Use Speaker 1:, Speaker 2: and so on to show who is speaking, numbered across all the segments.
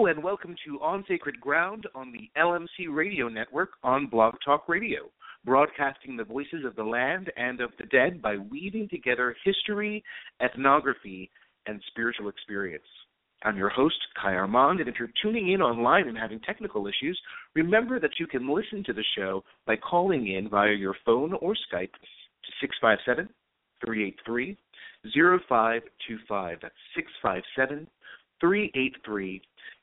Speaker 1: Hello and welcome to On Sacred Ground on the LMC Radio Network on Blog Talk Radio, broadcasting the voices of the land and of the dead by weaving together history, ethnography, and spiritual experience. I'm your host, Kai Armand, and if you're tuning in online and having technical issues, remember that you can listen to the show by calling in via your phone or Skype to 657-383-0525. That's 657-383-0525.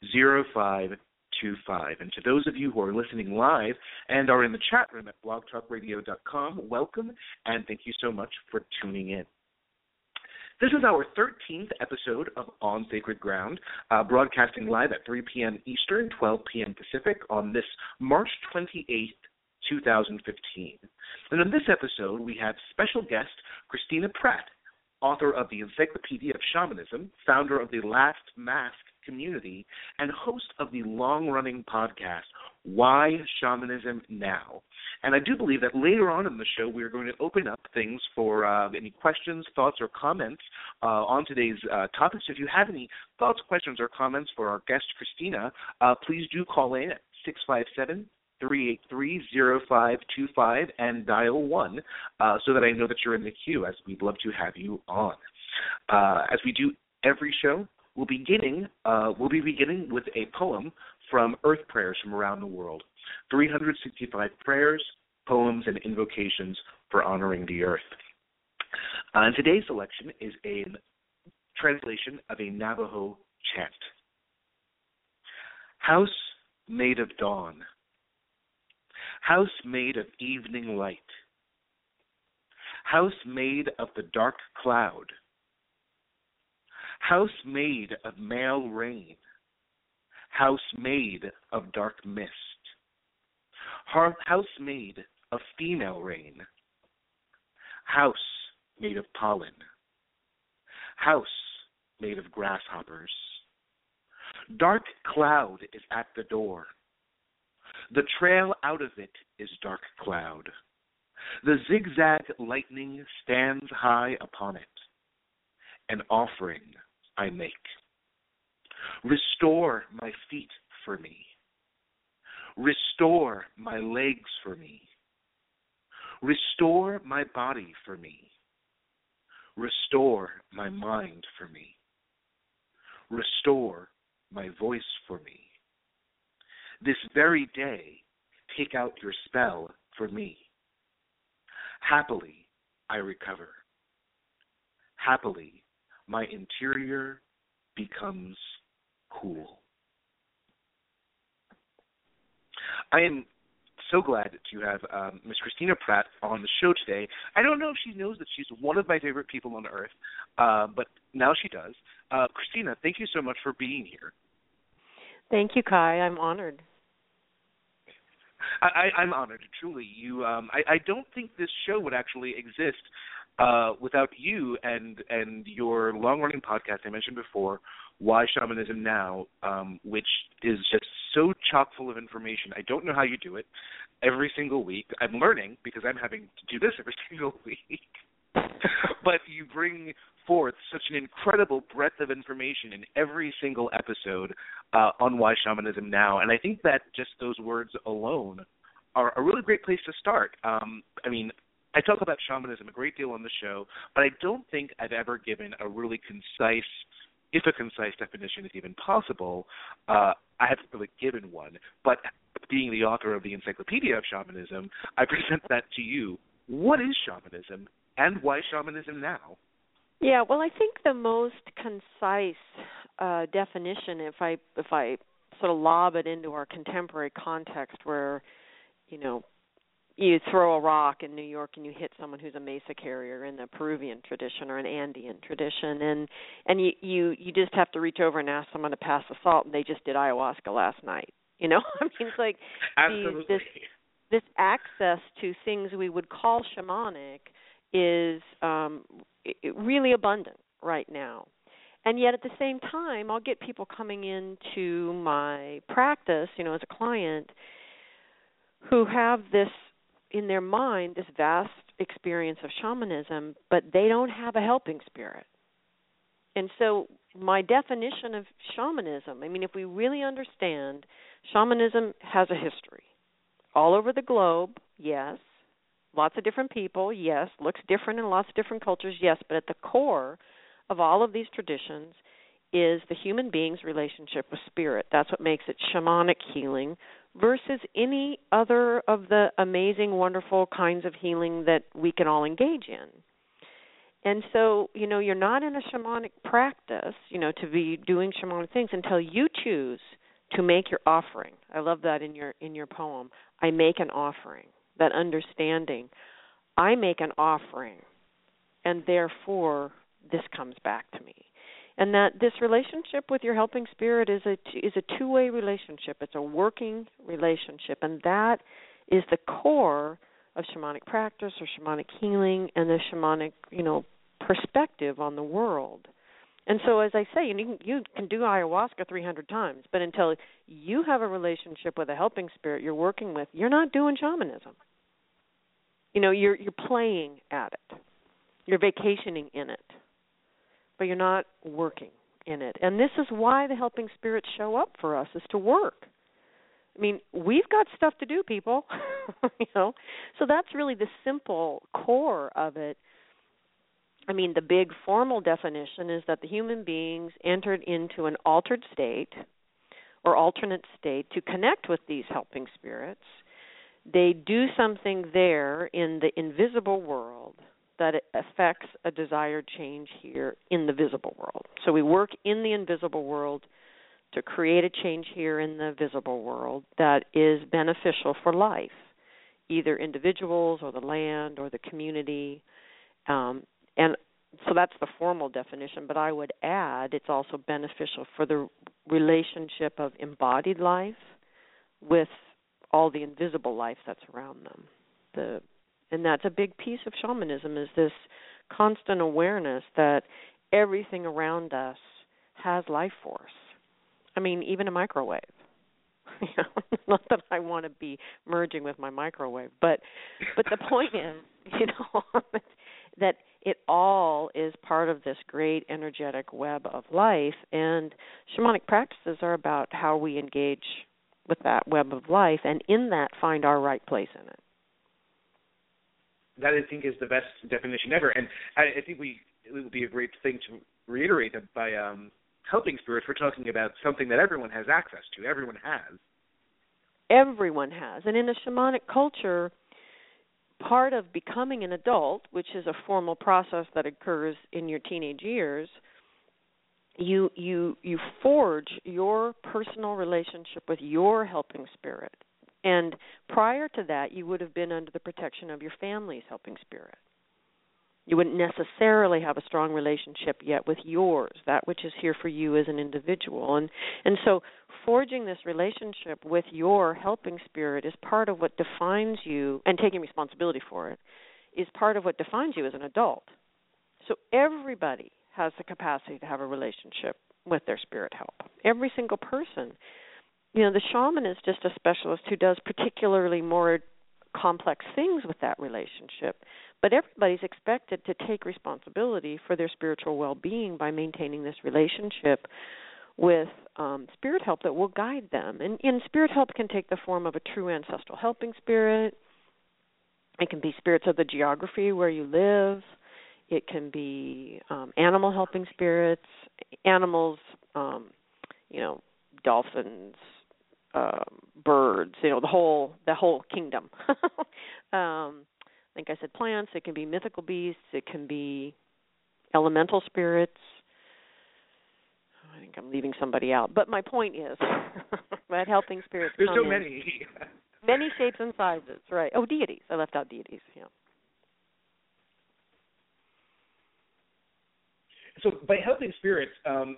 Speaker 1: And to those of you who are listening live and are in the chat room at blogtalkradio.com, welcome and thank you so much for tuning in. This is our 13th episode of On Sacred Ground, broadcasting live at 3 p.m. Eastern, 12 p.m. Pacific on this March 28th, 2015. And in this episode, we have special guest Christina Pratt, author of the Encyclopedia of Shamanism, founder of the Last Mask community, and host of the long-running podcast, Why Shamanism Now? And I do believe that later on in the show, we are going to open up things for any questions, thoughts, or comments on today's topics. If you have any thoughts, questions, or comments for our guest, Christina, please do call in at 657-383-0525 and dial 1 so that I know that you're in the queue, as we'd love to have you on. As we do every show, we'll be beginning with a poem from Earth Prayers from around the world. 365 prayers, poems, and invocations for honoring the earth. And today's selection is a translation of a Navajo chant. House made of dawn, house made of evening light, house made of the dark cloud, house made of male rain, house made of dark mist, house made of female rain, house made of pollen, house made of grasshoppers. Dark cloud is at the door. The trail out of it is dark cloud. The zigzag lightning stands high upon it. An offering I make. Restore my feet for me. Restore my legs for me. Restore my body for me. Restore my mind for me. Restore my voice for me. This very day, take out your spell for me. Happily, I recover. Happily, my interior becomes cool. I am so glad to have Ms. Christina Pratt on the show today. I don't know if she knows that she's one of my favorite people on earth, but now she does. Christina, thank you so much for being here.
Speaker 2: Thank you, Kai. I'm honored.
Speaker 1: I'm honored, truly. I don't think this show would actually exist without you and your long-running podcast I mentioned before, Why Shamanism Now, which is just so chock full of information. I don't know how you do it every single week. I'm learning because I'm having to do this every single week. But you bring forth such an incredible breadth of information in every single episode on Why Shamanism Now. And I think that just those words alone are a really great place to start. I mean, I talk about shamanism a great deal on the show, but I don't think I've ever given a really concise, if a concise definition is even possible. I haven't really given one, but being the author of the Encyclopedia of Shamanism, I present that to you. What is shamanism, and why shamanism now?
Speaker 2: Yeah, well, I think the most concise definition, if I sort of lob it into our contemporary context, where you throw a rock in New York and you hit someone who's a mesa carrier in the Peruvian tradition or an Andean tradition, and you just have to reach over and ask someone to pass the salt, and they just did ayahuasca last night. I mean, it's like this access to things we would call shamanic is really abundant right now. And yet at the same time, I'll get people coming into my practice, as a client, who have this in their mind, this vast experience of shamanism, but they don't have a helping spirit. And so my definition of shamanism, I mean, if we really understand, shamanism has a history. All over the globe, yes. Lots of different people, yes. Looks different in lots of different cultures, yes. But at the core of all of these traditions is the human being's relationship with spirit. That's what makes it shamanic healing versus any other of the amazing, wonderful kinds of healing that we can all engage in. And so, you're not in a shamanic practice, to be doing shamanic things until you choose to make your offering. I love that in your poem. I make an offering, that understanding. I make an offering, and therefore this comes back to me. And that this relationship with your helping spirit is a two-way relationship. It's a working relationship, and that is the core of shamanic practice or shamanic healing and the shamanic, perspective on the world. And so, as I say, you can do ayahuasca 300 times, but until you have a relationship with a helping spirit you're working with, you're not doing shamanism. You're playing at it. You're vacationing in it, but you're not working in it. And this is why the helping spirits show up for us, is to work. I mean, we've got stuff to do, people. So that's really the simple core of it. I mean, the big formal definition is that the human beings entered into an altered state or alternate state to connect with these helping spirits. They do something there in the invisible world that affects a desired change here in the visible world. So we work in the invisible world to create a change here in the visible world that is beneficial for life, either individuals or the land or the community. And so that's the formal definition, but I would add it's also beneficial for the relationship of embodied life with all the invisible life that's around them. And that's a big piece of shamanism, is this constant awareness that everything around us has life force. I mean, even a microwave. Not that I want to be merging with my microwave, but the point is, that it all is part of this great energetic web of life, and shamanic practices are about how we engage with that web of life, and in that find our right place in it.
Speaker 1: That, I think, is the best definition ever, and I think it would be a great thing to reiterate that by helping spirits, we're talking about something that everyone has access to. Everyone has.
Speaker 2: Everyone has, and in a shamanic culture, part of becoming an adult, which is a formal process that occurs in your teenage years, you forge your personal relationship with your helping spirit. And prior to that, you would have been under the protection of your family's helping spirit. You wouldn't necessarily have a strong relationship yet with yours, that which is here for you as an individual. And so forging this relationship with your helping spirit is part of what defines you, and taking responsibility for it is part of what defines you as an adult. So everybody has the capacity to have a relationship with their spirit help. Every single person. The shaman is just a specialist who does particularly more complex things with that relationship. But everybody's expected to take responsibility for their spiritual well-being by maintaining this relationship with spirit help that will guide them. And spirit help can take the form of a true ancestral helping spirit. It can be spirits of the geography where you live. It can be animal helping spirits, animals, dolphins, birds, the whole kingdom. I think I said plants. It can be mythical beasts. It can be elemental spirits. I think I'm leaving somebody out. But my point is that helping spirits
Speaker 1: There's
Speaker 2: come
Speaker 1: so
Speaker 2: in
Speaker 1: many.
Speaker 2: many shapes and sizes, right? Oh, deities. I left out deities, yeah.
Speaker 1: So by helping spirits,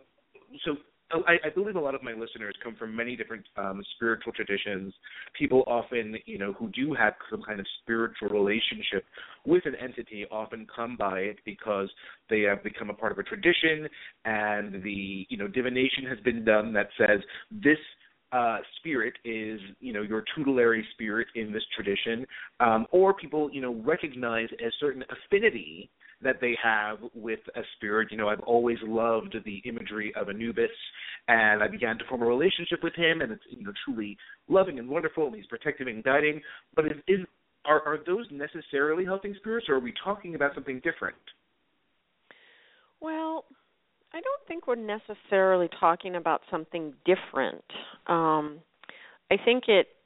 Speaker 1: I believe a lot of my listeners come from many different spiritual traditions. People often, who do have some kind of spiritual relationship with an entity often come by it because they have become a part of a tradition, and the, divination has been done that says this spirit is, your tutelary spirit in this tradition, or people, recognize a certain affinity that they have with a spirit. I've always loved the imagery of Anubis, and I began to form a relationship with him, and it's truly loving and wonderful, and he's protective and guiding. But are those necessarily helping spirits, or are we talking about something different?
Speaker 2: Well, I don't think we're necessarily talking about something different. I think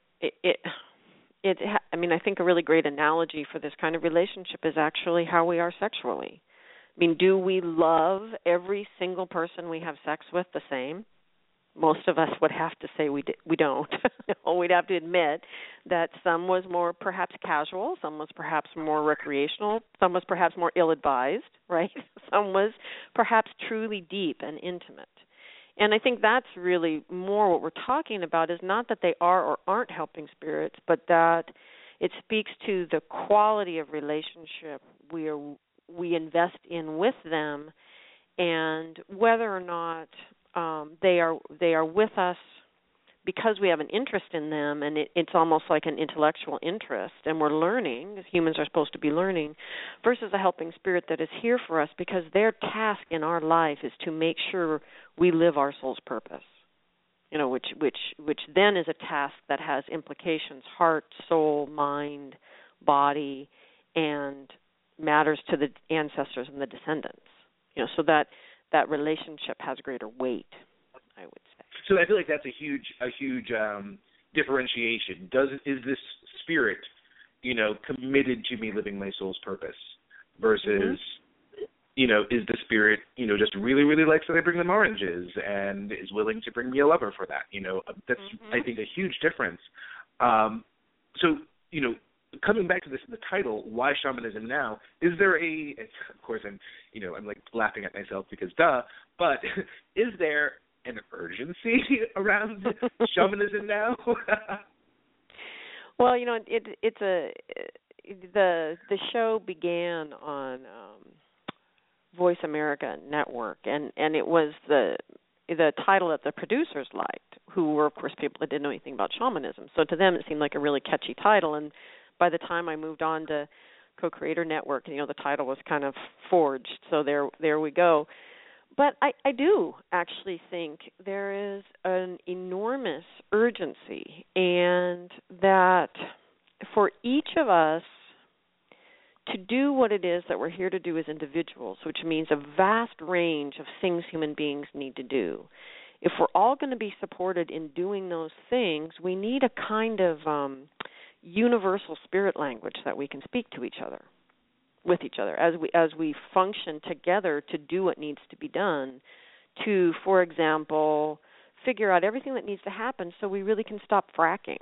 Speaker 2: I think a really great analogy for this kind of relationship is actually how we are sexually. I mean, do we love every single person we have sex with the same? Most of us would have to say we don't. We'd have to admit that some was more perhaps casual, some was perhaps more recreational, some was perhaps more ill-advised, right? Some was perhaps truly deep and intimate. And I think that's really more what we're talking about, is not that they are or aren't helping spirits, but that it speaks to the quality of relationship we invest in with them, and whether or not they are with us because we have an interest in them, and it's almost like an intellectual interest, and we're learning, as humans are supposed to be learning, versus a helping spirit that is here for us because their task in our life is to make sure we live our soul's purpose. Which then is a task that has implications: heart, soul, mind, body, and matters to the ancestors and the descendants. So that relationship has greater weight, I would say.
Speaker 1: So I feel like that's a huge differentiation. Is this spirit, committed to me living my soul's purpose, versus, is the spirit, just really, really likes that I bring them oranges and is willing to bring me a lover for that? That's I think a huge difference. So coming back to the title, why shamanism now? Is there of course I'm like laughing at myself because but is there an urgency around shamanism now?
Speaker 2: Well, the show began on Voice America Network, and it was the title that the producers liked, who were, of course, people that didn't know anything about shamanism. So to them, it seemed like a really catchy title. And by the time I moved on to Co-Creator Network, the title was kind of forged. So there we go. But I do actually think there is an enormous urgency, and that for each of us to do what it is that we're here to do as individuals, which means a vast range of things human beings need to do. If we're all going to be supported in doing those things, we need a kind of universal spirit language that we can speak to each other, with each other, as we function together to do what needs to be done, to, for example, figure out everything that needs to happen so we really can stop fracking.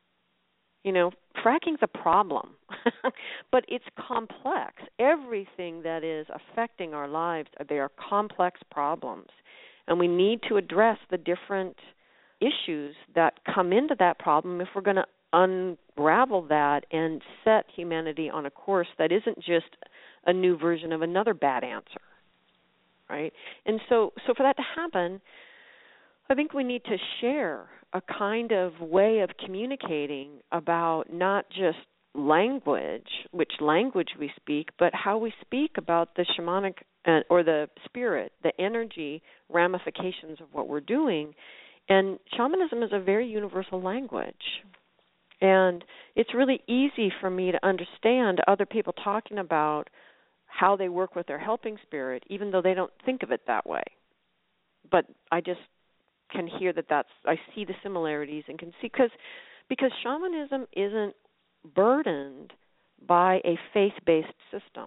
Speaker 2: Fracking's a problem, but it's complex. Everything that is affecting our lives, they are complex problems, and we need to address the different issues that come into that problem if we're going to unravel that and set humanity on a course that isn't just a new version of another bad answer, right? And so for that to happen, I think we need to share a kind of way of communicating about not just language, which language we speak, but how we speak about the shamanic or the spirit, the energy ramifications of what we're doing. And shamanism is a very universal language. And it's really easy for me to understand other people talking about how they work with their helping spirit, even though they don't think of it that way. But I just can hear I see the similarities and can see, because shamanism isn't burdened by a faith-based system.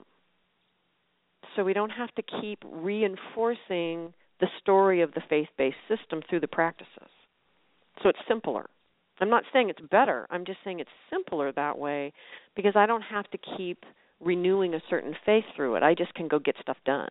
Speaker 2: So we don't have to keep reinforcing the story of the faith-based system through the practices. So it's simpler. I'm not saying it's better. I'm just saying it's simpler that way, because I don't have to keep renewing a certain faith through it. I just can go get stuff done.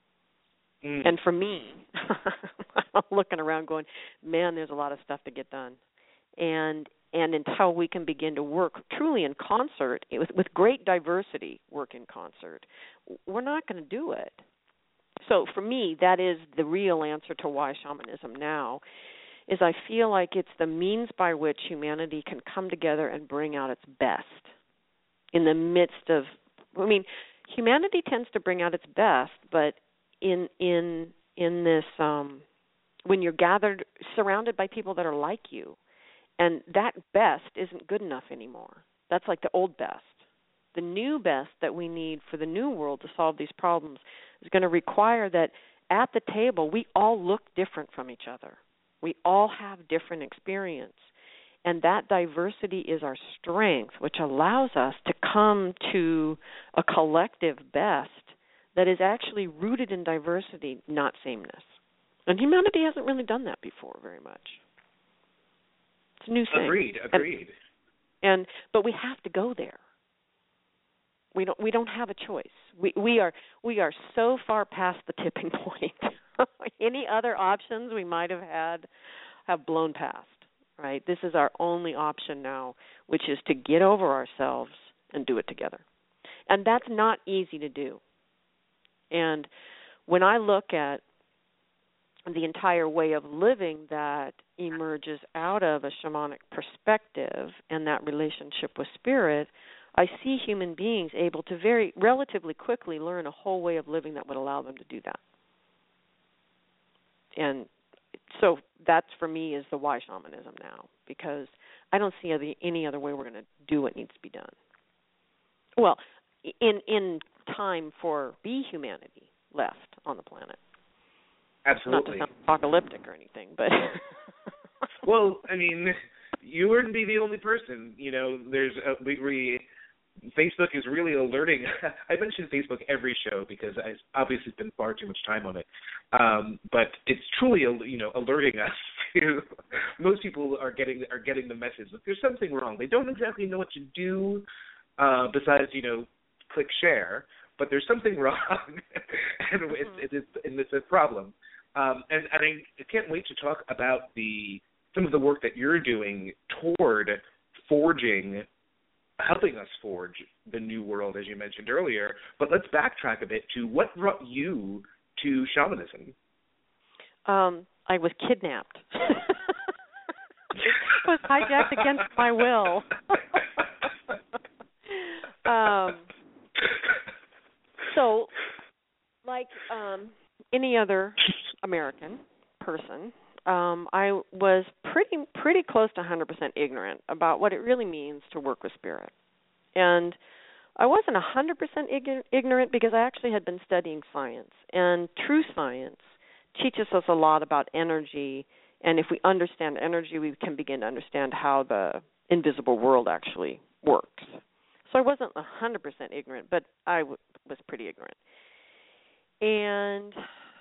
Speaker 2: And for me, I'm looking around going, man, there's a lot of stuff to get done. And until we can begin to work truly in concert, with great diversity, work in concert, we're not going to do it. So for me, that is the real answer to why shamanism now, is I feel like it's the means by which humanity can come together and bring out its best in the midst of, humanity tends to bring out its best, but in this when you're gathered, surrounded by people that are like you, and that best isn't good enough anymore. That's like the old best. The new best that we need for the new world to solve these problems is going to require that at the table we all look different from each other. We all have different experience. And that diversity is our strength, which allows us to come to a collective best that is actually rooted in diversity, not sameness. And humanity hasn't really done that before very much. It's a new thing.
Speaker 1: Agreed.
Speaker 2: But we have to go there. We don't have a choice. We are so far past the tipping point. Any other options we might have had have blown past. Right? This is our only option now, which is to get over ourselves and do it together. And that's not easy to do. And when I look at the entire way of living that emerges out of a shamanic perspective and that relationship with spirit, I see human beings able to very relatively quickly learn a whole way of living that would allow them to do that. And so that's, for me, is the why shamanism now, because I don't see any other way we're going to do what needs to be done. Well, in time for humanity left on the planet.
Speaker 1: Absolutely.
Speaker 2: Not to sound apocalyptic or anything, but...
Speaker 1: Well, I mean, you wouldn't be the only person. There's Facebook is really alerting. I mention Facebook every show because I obviously spend far too much time on it. But it's truly, alerting us to. Most people are getting the message that there's something wrong. They don't exactly know what to do besides click share. But there's something wrong, and it's a problem. And I can't wait to talk about some of the work that you're doing toward helping us forge the new world, as you mentioned earlier. But let's backtrack a bit to what brought you to shamanism.
Speaker 2: I was kidnapped. I was hijacked against my will. So, like any other American person, I was pretty close to 100% ignorant about what it really means to work with spirit. And I wasn't 100% ignorant because I actually had been studying science. And true science teaches us a lot about energy. And if we understand energy, we can begin to understand how the invisible world actually works. So I wasn't 100% ignorant, but I was pretty ignorant. And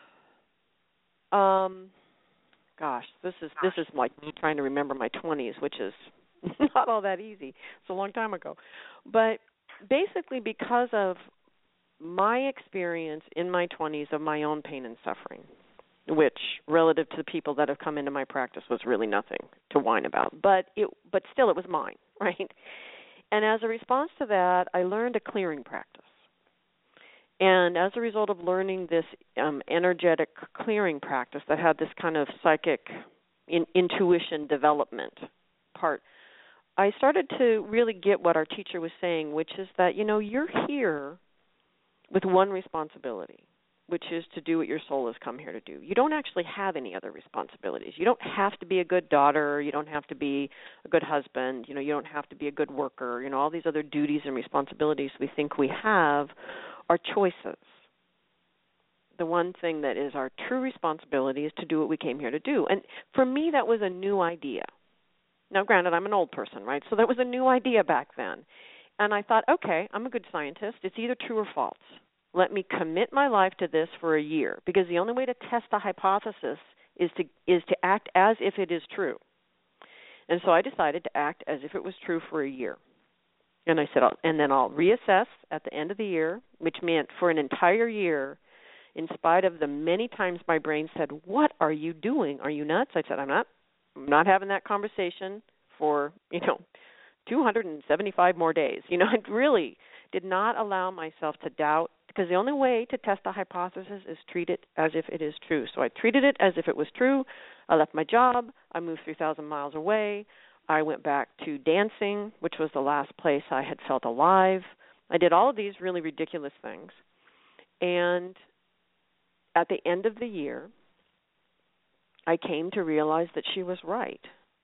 Speaker 2: gosh, this is like me trying to remember my 20s, which is not all that easy. It's a long time ago. But basically because of my experience in my 20s of my own pain and suffering, which relative to the people that have come into my practice was really nothing to whine about. But still it was mine, right? And as a response to that, I learned a clearing practice. And as a result of learning this energetic clearing practice that had this kind of psychic intuition development part, I started to really get what our teacher was saying, which is that, you're here with one responsibility, which is to do what your soul has come here to do. You don't actually have any other responsibilities. You don't have to be a good daughter. You don't have to be a good husband. You don't have to be a good worker. All these other duties and responsibilities we think we have are choices. The one thing that is our true responsibility is to do what we came here to do. And for me, that was a new idea. Now, granted, I'm an old person, right? So that was a new idea back then. And I thought, okay, I'm a good scientist. It's either true or false. Let me commit my life to this for a year, because the only way to test the hypothesis is to act as if it is true. And so I decided to act as if it was true for a year. And I said, and then I'll reassess at the end of the year, which meant for an entire year, in spite of the many times my brain said, "What are you doing? Are you nuts?" I said, I'm not having that conversation for, 275 more days. I really did not allow myself to doubt, because the only way to test a hypothesis is treat it as if it is true. So I treated it as if it was true. I left my job. I moved 3,000 miles away. I went back to dancing, which was the last place I had felt alive. I did all of these really ridiculous things. And at the end of the year, I came to realize that she was right.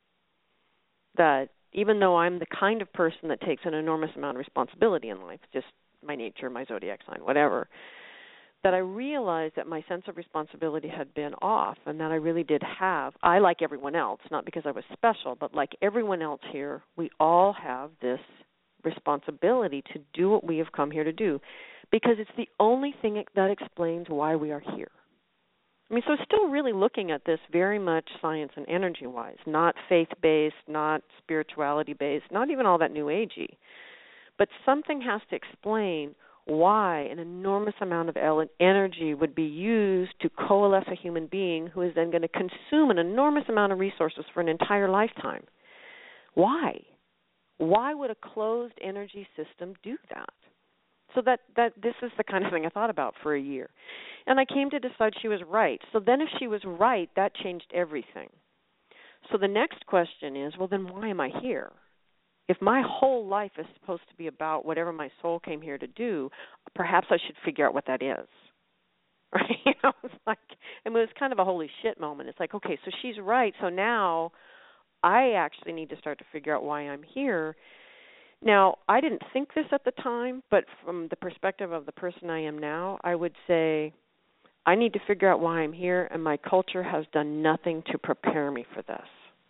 Speaker 2: That even though I'm the kind of person that takes an enormous amount of responsibility in life, just my nature, my zodiac sign, whatever, that I realized that my sense of responsibility had been off, and that I really did have, I, like everyone else, not because I was special, but like everyone else here, we all have this responsibility to do what we have come here to do, because it's the only thing that explains why we are here. I mean, so still really looking at this very much science and energy-wise, not faith-based, not spirituality-based, not even all that New Agey. But something has to explain why an enormous amount of energy would be used to coalesce a human being who is then going to consume an enormous amount of resources for an entire lifetime. Why? Why would a closed energy system do that? So that this is the kind of thing I thought about for a year. And I came to decide she was right. So then if she was right, that changed everything. So the next question is, well, then why am I here? If my whole life is supposed to be about whatever my soul came here to do, perhaps I should figure out what that is. Right? It's like, I mean, it was kind of a holy shit moment. It's like, okay, so she's right. So now I actually need to start to figure out why I'm here. Now, I didn't think this at the time, but from the perspective of the person I am now, I would say I need to figure out why I'm here, and my culture has done nothing to prepare me for this.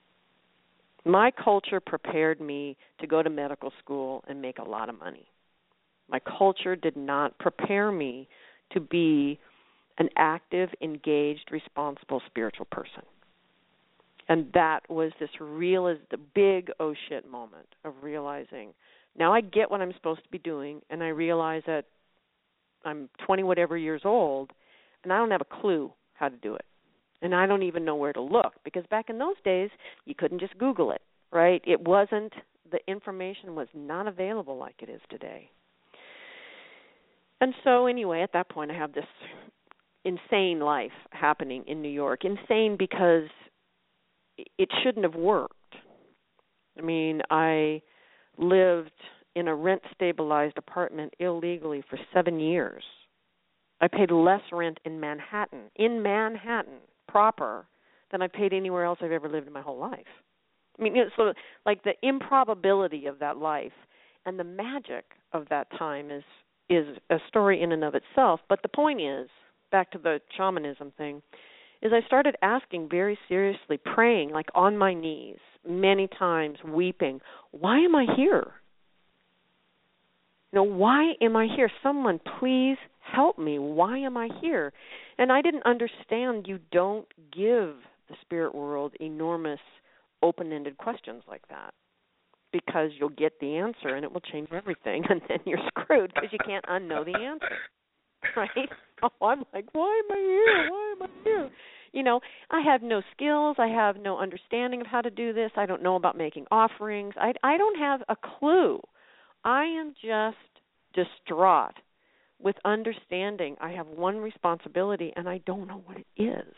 Speaker 2: My culture prepared me to go to medical school and make a lot of money. My culture did not prepare me to be an active, engaged, responsible spiritual person. And that was the big oh shit moment of realizing, now I get what I'm supposed to be doing, and I realize that I'm 20 whatever years old, and I don't have a clue how to do it. And I don't even know where to look, because back in those days, you couldn't just Google it, right? The information was not available like it is today. And so anyway, at that point, I have this insane life happening in New York. Insane because it shouldn't have worked. I mean, I lived in a rent-stabilized apartment illegally for 7 years. I paid less rent in Manhattan proper, than I paid anywhere else I've ever lived in my whole life. I mean, so like the improbability of that life and the magic of that time is a story in and of itself. But the point is, back to the shamanism thing, is I started asking very seriously, praying, like on my knees, many times, weeping, why am I here? Why am I here? Someone please help me. Why am I here? And I didn't understand you don't give the spirit world enormous open-ended questions like that, because you'll get the answer and it will change everything, and then you're screwed because you can't unknow the answer. Right? Oh, I'm like, why am I here? Why am I here? I have no skills. I have no understanding of how to do this. I don't know about making offerings. I don't have a clue. I am just distraught with understanding I have one responsibility and I don't know what it is.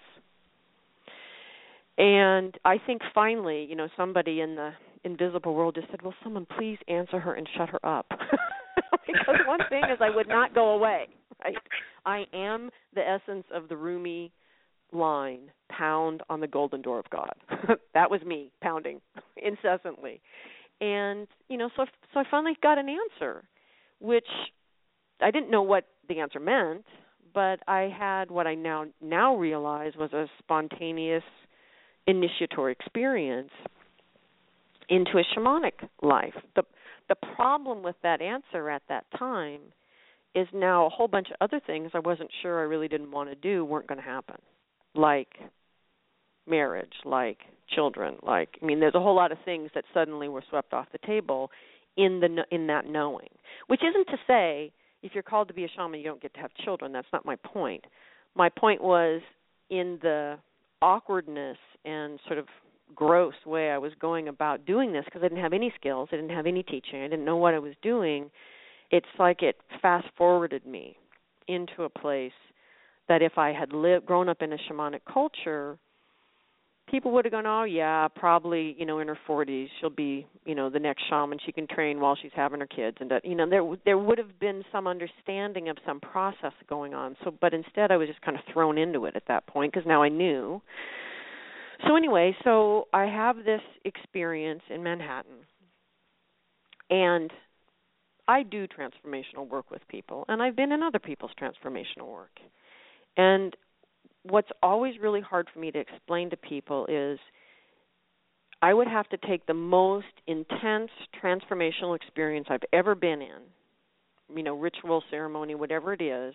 Speaker 2: And I think finally, somebody in the invisible world just said, well, someone please answer her and shut her up. Because one thing is I would not go away, right? I am the essence of the Rumi line, pound on the golden door of God. That was me pounding incessantly. And, so I finally got an answer, which I didn't know what the answer meant, but I had what I now realize was a spontaneous initiatory experience into a shamanic life. The problem with that answer at that time is now a whole bunch of other things I wasn't sure I really didn't want to do weren't going to happen, like marriage, like children, there's a whole lot of things that suddenly were swept off the table in that knowing, which isn't to say if you're called to be a shaman you don't get to have children. That's not my point. My point was in the awkwardness and sort of gross way I was going about doing this, because I didn't have any skills, I didn't have any teaching, I didn't know what I was doing. It's like it fast-forwarded me into a place that if I had grown up in a shamanic culture, people would have gone, oh, yeah, probably, in her 40s, she'll be, the next shaman she can train while she's having her kids. And, there would have been some understanding of some process going on. So, but instead I was just kind of thrown into it at that point because now I knew. So anyway, so I have this experience in Manhattan, and I do transformational work with people, and I've been in other people's transformational work. And what's always really hard for me to explain to people is I would have to take the most intense transformational experience I've ever been in, ritual, ceremony, whatever it is,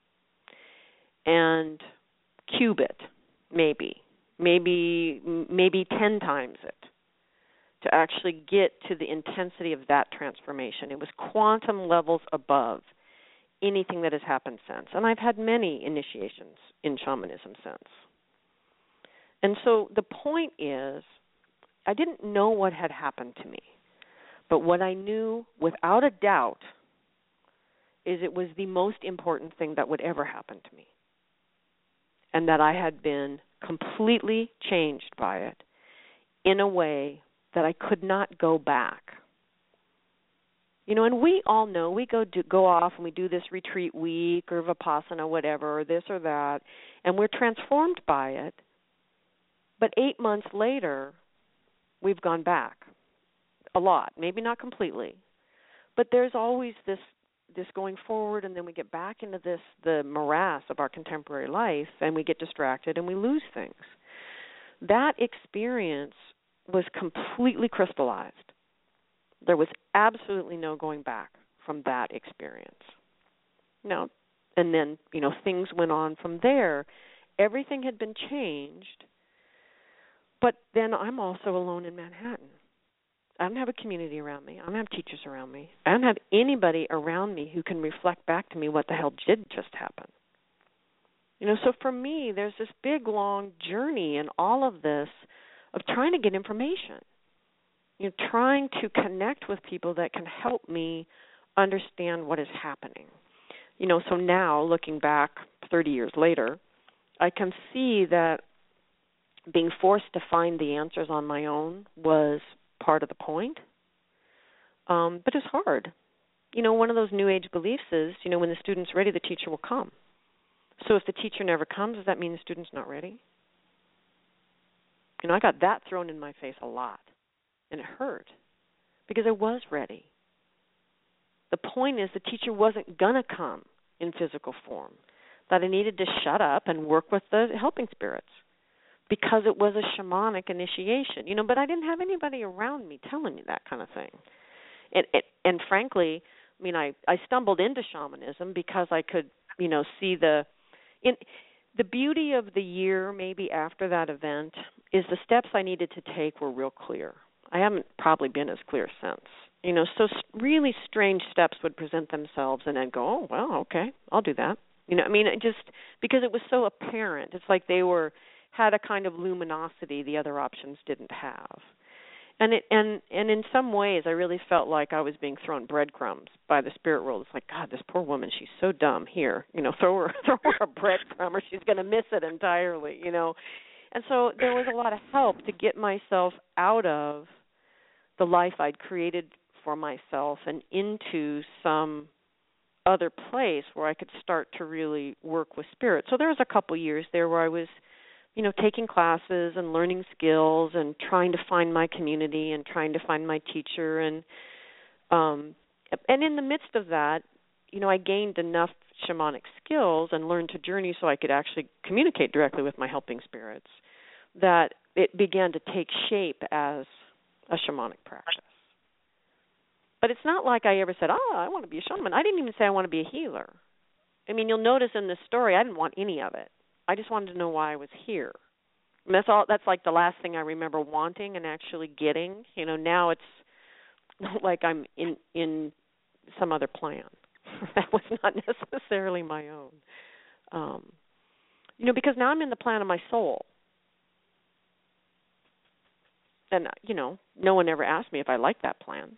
Speaker 2: and cube it, maybe 10 times it, to actually get to the intensity of that transformation. It was quantum levels above anything that has happened since. And I've had many initiations in shamanism since. And so the point is, I didn't know what had happened to me. But what I knew without a doubt is it was the most important thing that would ever happen to me. And that I had been completely changed by it in a way that I could not go back. And we all know we go off and we do this retreat week or Vipassana, whatever, or this or that, and we're transformed by it. But 8 months later, we've gone back a lot, maybe not completely. But there's always this going forward, and then we get back into the morass of our contemporary life, and we get distracted and we lose things. That experience was completely crystallized. There was absolutely no going back from that experience. Now, and then, things went on from there. Everything had been changed, but then I'm also alone in Manhattan. I don't have a community around me. I don't have teachers around me. I don't have anybody around me who can reflect back to me what the hell did just happen. So for me, there's this big, long journey in all of this of trying to get information. Trying to connect with people that can help me understand what is happening. So now, looking back 30 years later, I can see that being forced to find the answers on my own was part of the point. But it's hard. One of those New Age beliefs is, when the student's ready, the teacher will come. So if the teacher never comes, does that mean the student's not ready? I got that thrown in my face a lot. And it hurt because I was ready. The point is the teacher wasn't going to come in physical form, that I needed to shut up and work with the helping spirits because it was a shamanic initiation. But I didn't have anybody around me telling me that kind of thing. And frankly, I stumbled into shamanism because I could, see the beauty of the year maybe after that event is the steps I needed to take were real clear. I haven't probably been as clear since. So really strange steps would present themselves, and I'd go, oh, well, okay, It just because it was so apparent. It's like they had a kind of luminosity the other options didn't have. And in some ways, I really felt like I was being thrown breadcrumbs by the spirit world. It's like, God, this poor woman, she's so dumb. Here, throw her a breadcrumb, or she's going to miss it entirely. And so there was a lot of help to get myself out of the life I'd created for myself and into some other place where I could start to really work with spirit. So there was a couple years there where I was, taking classes and learning skills and trying to find my community and trying to find my teacher. And in the midst of that, I gained enough shamanic skills and learned to journey so I could actually communicate directly with my helping spirits, that it began to take shape as a shamanic practice. But it's not like I ever said, I want to be a shaman. I didn't even say I want to be a healer. You'll notice in this story, I didn't want any of it. I just wanted to know why I was here. And that's like the last thing I remember wanting and actually getting. Now it's like I'm in some other plan. That was not necessarily my own. Because now I'm in the plan of my soul. And, no one ever asked me if I liked that plan.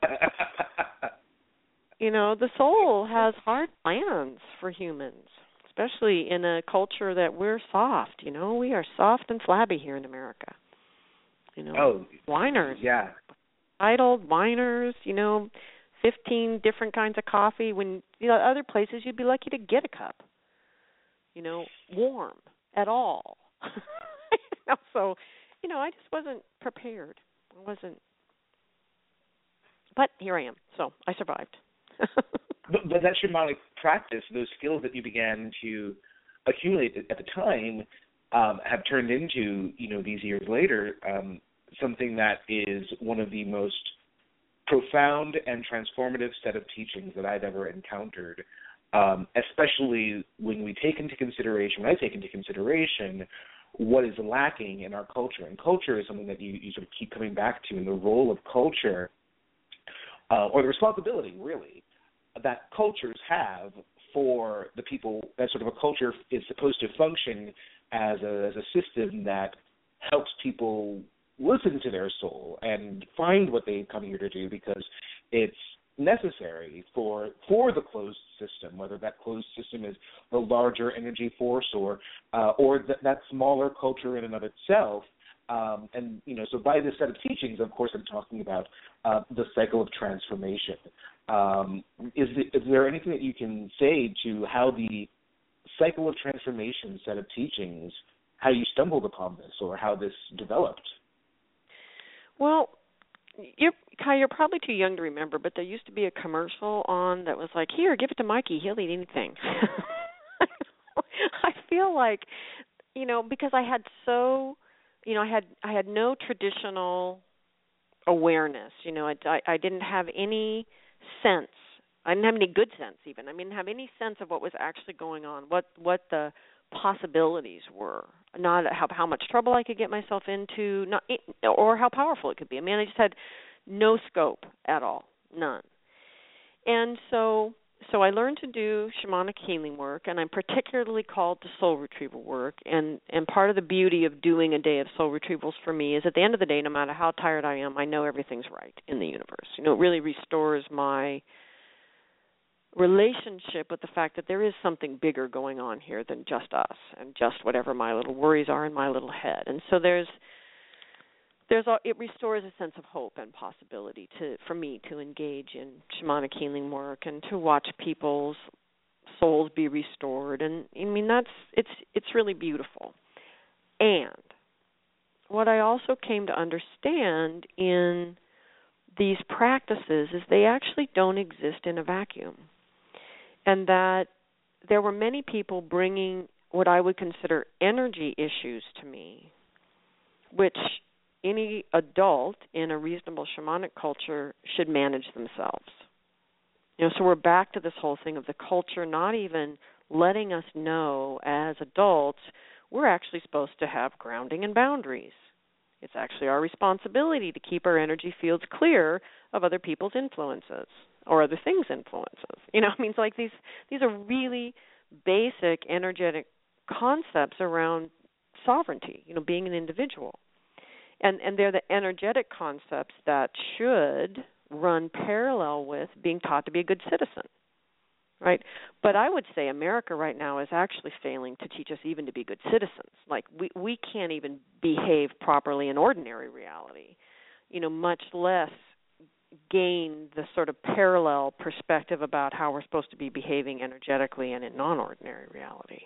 Speaker 2: The soul has hard plans for humans. It's especially in a culture that we're soft. We are soft and flabby here in America. Whiners.
Speaker 1: Yeah.
Speaker 2: Idled whiners, 15 different kinds of coffee. When, other places you'd be lucky to get a cup, warm at all. So, I just wasn't prepared. I wasn't. But here I am, so I survived.
Speaker 1: But that shamanic practice, those skills that you began to accumulate at the time, have turned into, these years later, something that is one of the most profound and transformative set of teachings that I've ever encountered, especially when I take into consideration what is lacking in our culture. And culture is something that you sort of keep coming back to, and the role of culture, or the responsibility, really, that cultures have for the people. That sort of a culture is supposed to function as a system that helps people listen to their soul and find what they come here to do, because it's necessary for the closed system, whether that closed system is the larger energy force or that smaller culture in and of itself. And so by this set of teachings, of course, I'm talking about the cycle of transformation. Is there anything that you can say to how the cycle of transformation set of teachings, how you stumbled upon this or how this developed?
Speaker 2: Well, you're probably too young to remember, but there used to be a commercial on that was like, "Here, give it to Mikey. He'll eat anything." I feel like, because I had I had no traditional awareness. I didn't have any sense. I didn't have any good sense even. I didn't have any sense of what was actually going on, what the possibilities were, not how much trouble I could get myself into, or how powerful it could be. I just had no scope at all, none. And so I learned to do shamanic healing work, and I'm particularly called to soul retrieval work. And part of the beauty of doing a day of soul retrievals for me is at the end of the day, no matter how tired I am, I know everything's right in the universe. It really restores my relationship with the fact that there is something bigger going on here than just us and just whatever my little worries are in my little head. And so it restores a sense of hope and possibility for me to engage in shamanic healing work and to watch people's souls be restored. And it's really beautiful. And what I also came to understand in these practices is they actually don't exist in a vacuum. And that there were many people bringing what I would consider energy issues to me, which any adult in a reasonable shamanic culture should manage themselves. So we're back to this whole thing of the culture not even letting us know as adults we're actually supposed to have grounding and boundaries. It's actually our responsibility to keep our energy fields clear of other people's influences or other things' influences. Like these are really basic energetic concepts around sovereignty, being an individual. And they're the energetic concepts that should run parallel with being taught to be a good citizen, right? But I would say America right now is actually failing to teach us even to be good citizens. Like we can't even behave properly in ordinary reality, much less gain the sort of parallel perspective about how we're supposed to be behaving energetically and in non-ordinary reality.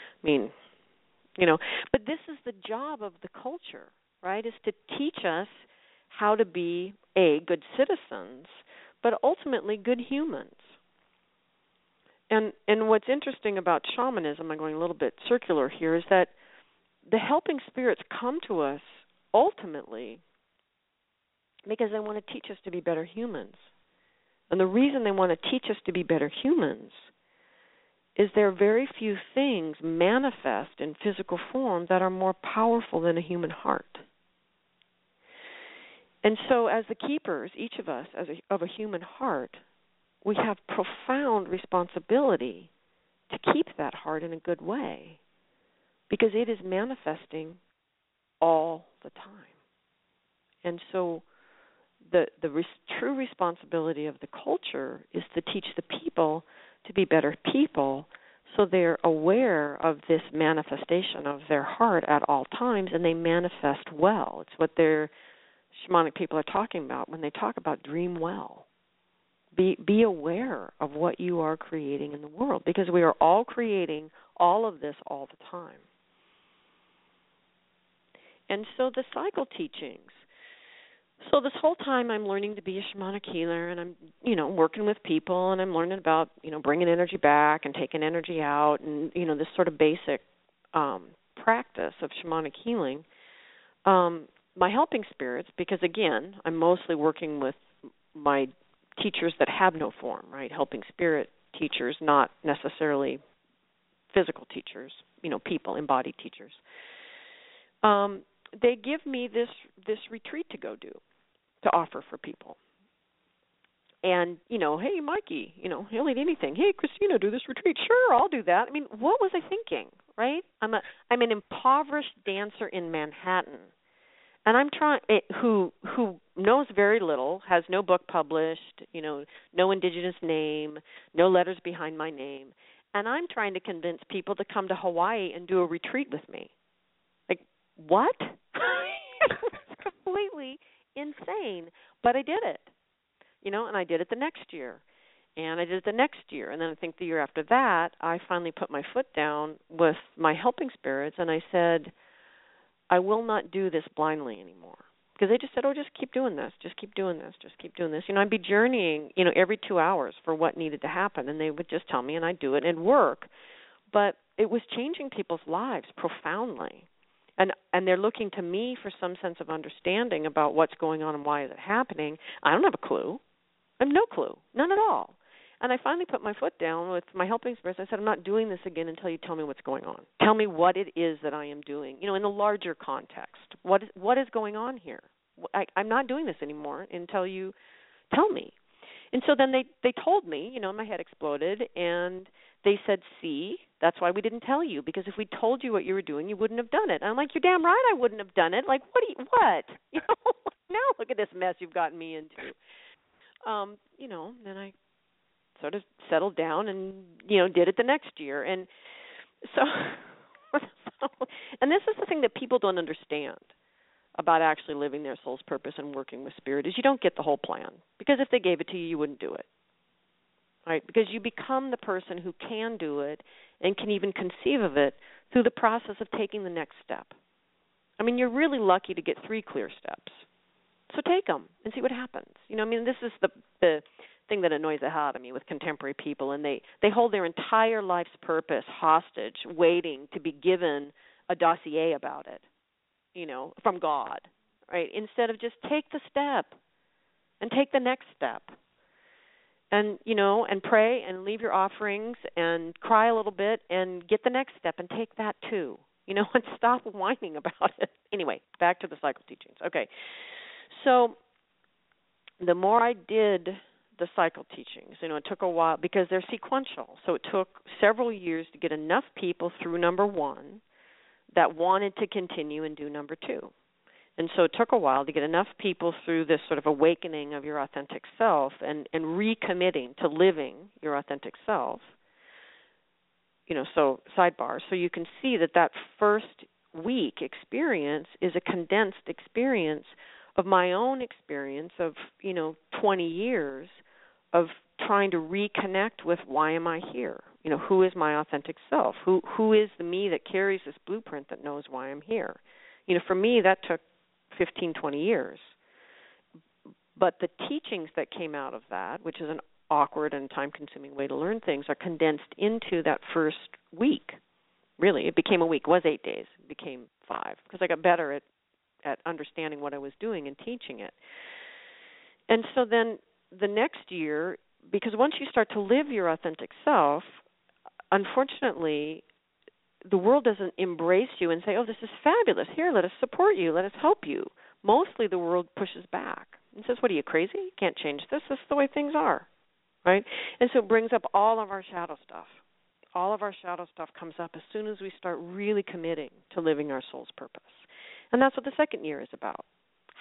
Speaker 2: But this is the job of the culture, right, is to teach us how to be, good citizens, but ultimately good humans. And what's interesting about shamanism, I'm going a little bit circular here, is that the helping spirits come to us ultimately because they want to teach us to be better humans. And the reason they want to teach us to be better humans is there are very few things manifest in physical form that are more powerful than a human heart. And so as the keepers, each of us of a human heart, we have profound responsibility to keep that heart in a good way because it is manifesting all the time. And so the true responsibility of the culture is to teach the people to be better people So they're aware of this manifestation of their heart at all times, and they manifest well. It's what their shamanic people are talking about when they talk about dream well. Be aware of what you are creating in the world, because we are all creating all of this all the time. And so the cycle teachings. So this whole time I'm learning to be a shamanic healer, and I'm, working with people, and I'm learning about, bringing energy back and taking energy out, and, this sort of basic practice of shamanic healing. My helping spirits, because again, I'm mostly working with my teachers that have no form, right? Helping spirit teachers, not necessarily physical teachers, people, embodied teachers. They give me this retreat to go do, to offer for people. And, hey, Mikey, he'll eat anything. Hey, Christina, do this retreat. Sure, I'll do that. I mean, what was I thinking, right? I'm an impoverished dancer in Manhattan. And I'm trying, who knows very little, has no book published, no indigenous name, no letters behind my name. And I'm trying to convince people to come to Hawaii and do a retreat with me. Like, what? It was completely insane. But I did it, and I did it the next year. And I did it the next year. And then I think the year after that, I finally put my foot down with my helping spirits, and I said, I will not do this blindly anymore. Because they just said, just keep doing this, just keep doing this, just keep doing this. I'd be journeying, every 2 hours for what needed to happen, and they would just tell me, and I'd do it, and it'd work. But it was changing people's lives profoundly. And they're looking to me for some sense of understanding about what's going on and why is it happening. I don't have a clue. I have no clue, none at all. And I finally put my foot down with my helping spirits. I said, I'm not doing this again until you tell me what's going on. Tell me what it is that I am doing, in the larger context. What is going on here? I'm not doing this anymore until you tell me. And so then they told me, my head exploded, and they said, see, that's why we didn't tell you, because if we told you what you were doing, you wouldn't have done it. And I'm like, you're damn right I wouldn't have done it. Like, what? Now look at this mess you've gotten me into. Then I sort of settled down and, did it the next year. And so, and this is the thing that people don't understand about actually living their soul's purpose and working with spirit, is you don't get the whole plan. Because if they gave it to you, you wouldn't do it. Right? Because you become the person who can do it and can even conceive of it through the process of taking the next step. I mean, you're really lucky to get 3 clear steps. So take them and see what happens. This is the thing that annoys the hell out of me with contemporary people, and they hold their entire life's purpose hostage, waiting to be given a dossier about it, from God, right? Instead of just take the step and take the next step. And, and pray and leave your offerings and cry a little bit and get the next step and take that too, and stop whining about it. Anyway, back to the cycle teachings. Okay. So the more I did the cycle teachings, it took a while because they're sequential. So it took several years to get enough people through number 1 that wanted to continue and do number 2. And so it took a while to get enough people through this sort of awakening of your authentic self and recommitting to living your authentic self. So sidebar. So you can see that first week experience is a condensed experience of my own experience of, 20 years of trying to reconnect with why am I here? Who is my authentic self? Who is the me that carries this blueprint that knows why I'm here? For me, that took 15, 20 years. But the teachings that came out of that, which is an awkward and time-consuming way to learn things, are condensed into that first week. Really, it became a week. It was 8 days. It became 5 because I got better at understanding what I was doing and teaching it. And so then the next year, because once you start to live your authentic self, unfortunately, the world doesn't embrace you and say, oh, this is fabulous. Here, let us support you. Let us help you. Mostly the world pushes back and says, what are you, crazy? You can't change this. This is the way things are, right? And so it brings up all of our shadow stuff. All of our shadow stuff comes up as soon as we start really committing to living our soul's purpose. And that's what the second year is about.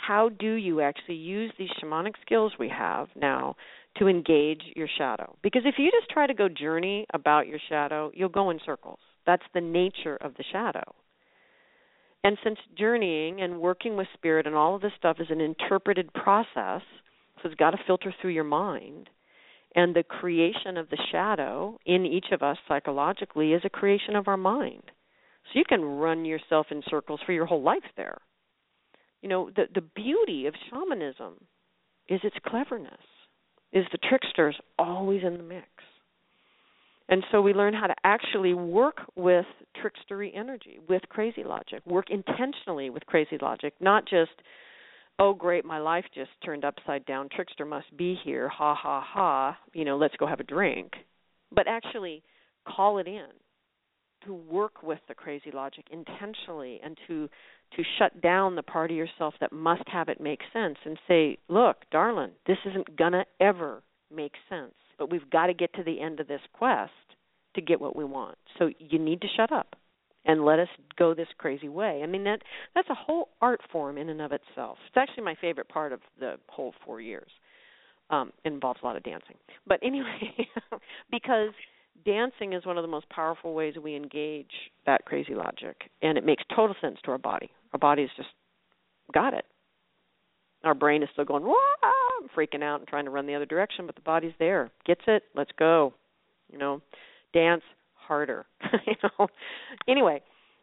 Speaker 2: how do you actually use these shamanic skills we have now to engage your shadow? Because if you just try to go journey about your shadow, you'll go in circles. That's the nature of the shadow. And since journeying and working with spirit and all of this stuff is an interpreted process, so it's got to filter through your mind, and the creation of the shadow in each of us psychologically is a creation of our mind. So you can run yourself in circles for your whole life there. You know, the beauty of shamanism is its cleverness, is the trickster's always in the mix. And so we learn how to actually work with trickstery energy, with crazy logic, work intentionally with crazy logic, not just, oh, great, my life just turned upside down, trickster must be here, ha, ha, ha, you know, let's go have a drink. But actually call it in, to work with the crazy logic intentionally and to shut down the part of yourself that must have it make sense and say, look, darling, this isn't going to ever make sense, but we've got to get to the end of this quest to get what we want. So you need to shut up and let us go this crazy way. I mean, that's a whole art form in and of itself. It's actually my favorite part of the whole 4 years. It involves a lot of dancing. But anyway, because dancing is one of the most powerful ways we engage that crazy logic, and it makes total sense to our body. Our body's just got it. Our brain is still going, wah, I'm freaking out and trying to run the other direction, but the body's there. Gets it? Let's go. You know, dance harder. You know. Anyway,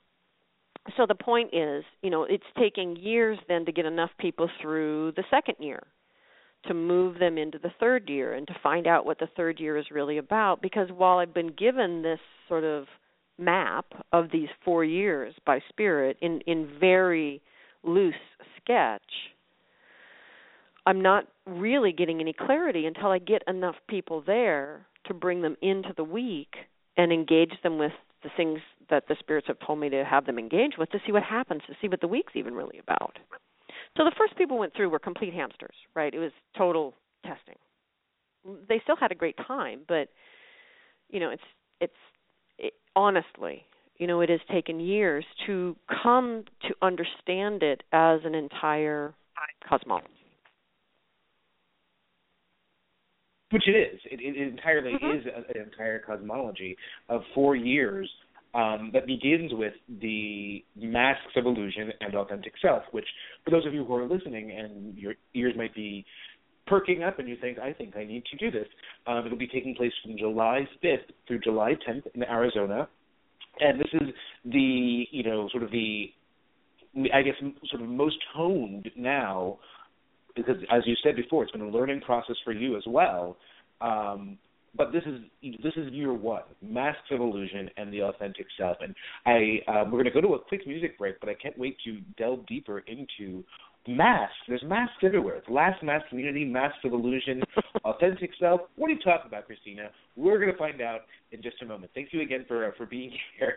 Speaker 2: so the point is, you know, it's taking years then to get enough people through the second year, to move them into the third year and to find out what the third year is really about. Because while I've been given this sort of map of these 4 years by Spirit in very loose sketch, I'm not really getting any clarity until I get enough people there to bring them into the week and engage them with the things that the spirits have told me to have them engage with, to see what happens, to see what the week's even really about. So the first people went through were complete hamsters, right? It was total testing. They still had a great time, but, you know, honestly, you know, it has taken years to come to understand it as an entire cosmology.
Speaker 1: Which it is. It entirely is an entire cosmology of 4 years that begins with the masks of illusion and authentic self, which, for those of you who are listening and your ears might be perking up and you think, I think I need to do this, it'll be taking place from July 5th through July 10th in Arizona. And this is the, you know, sort of the, I guess, sort of most honed now, because as you said before, it's been a learning process for you as well. But this is year one, masks of illusion and the authentic self. And we're going to go to a quick music break, but I can't wait to delve deeper into masks. There's masks everywhere. It's Last Mask Community, masks of illusion, authentic self. What are you talking about, Christina? We're going to find out in just a moment. Thank you again for being here.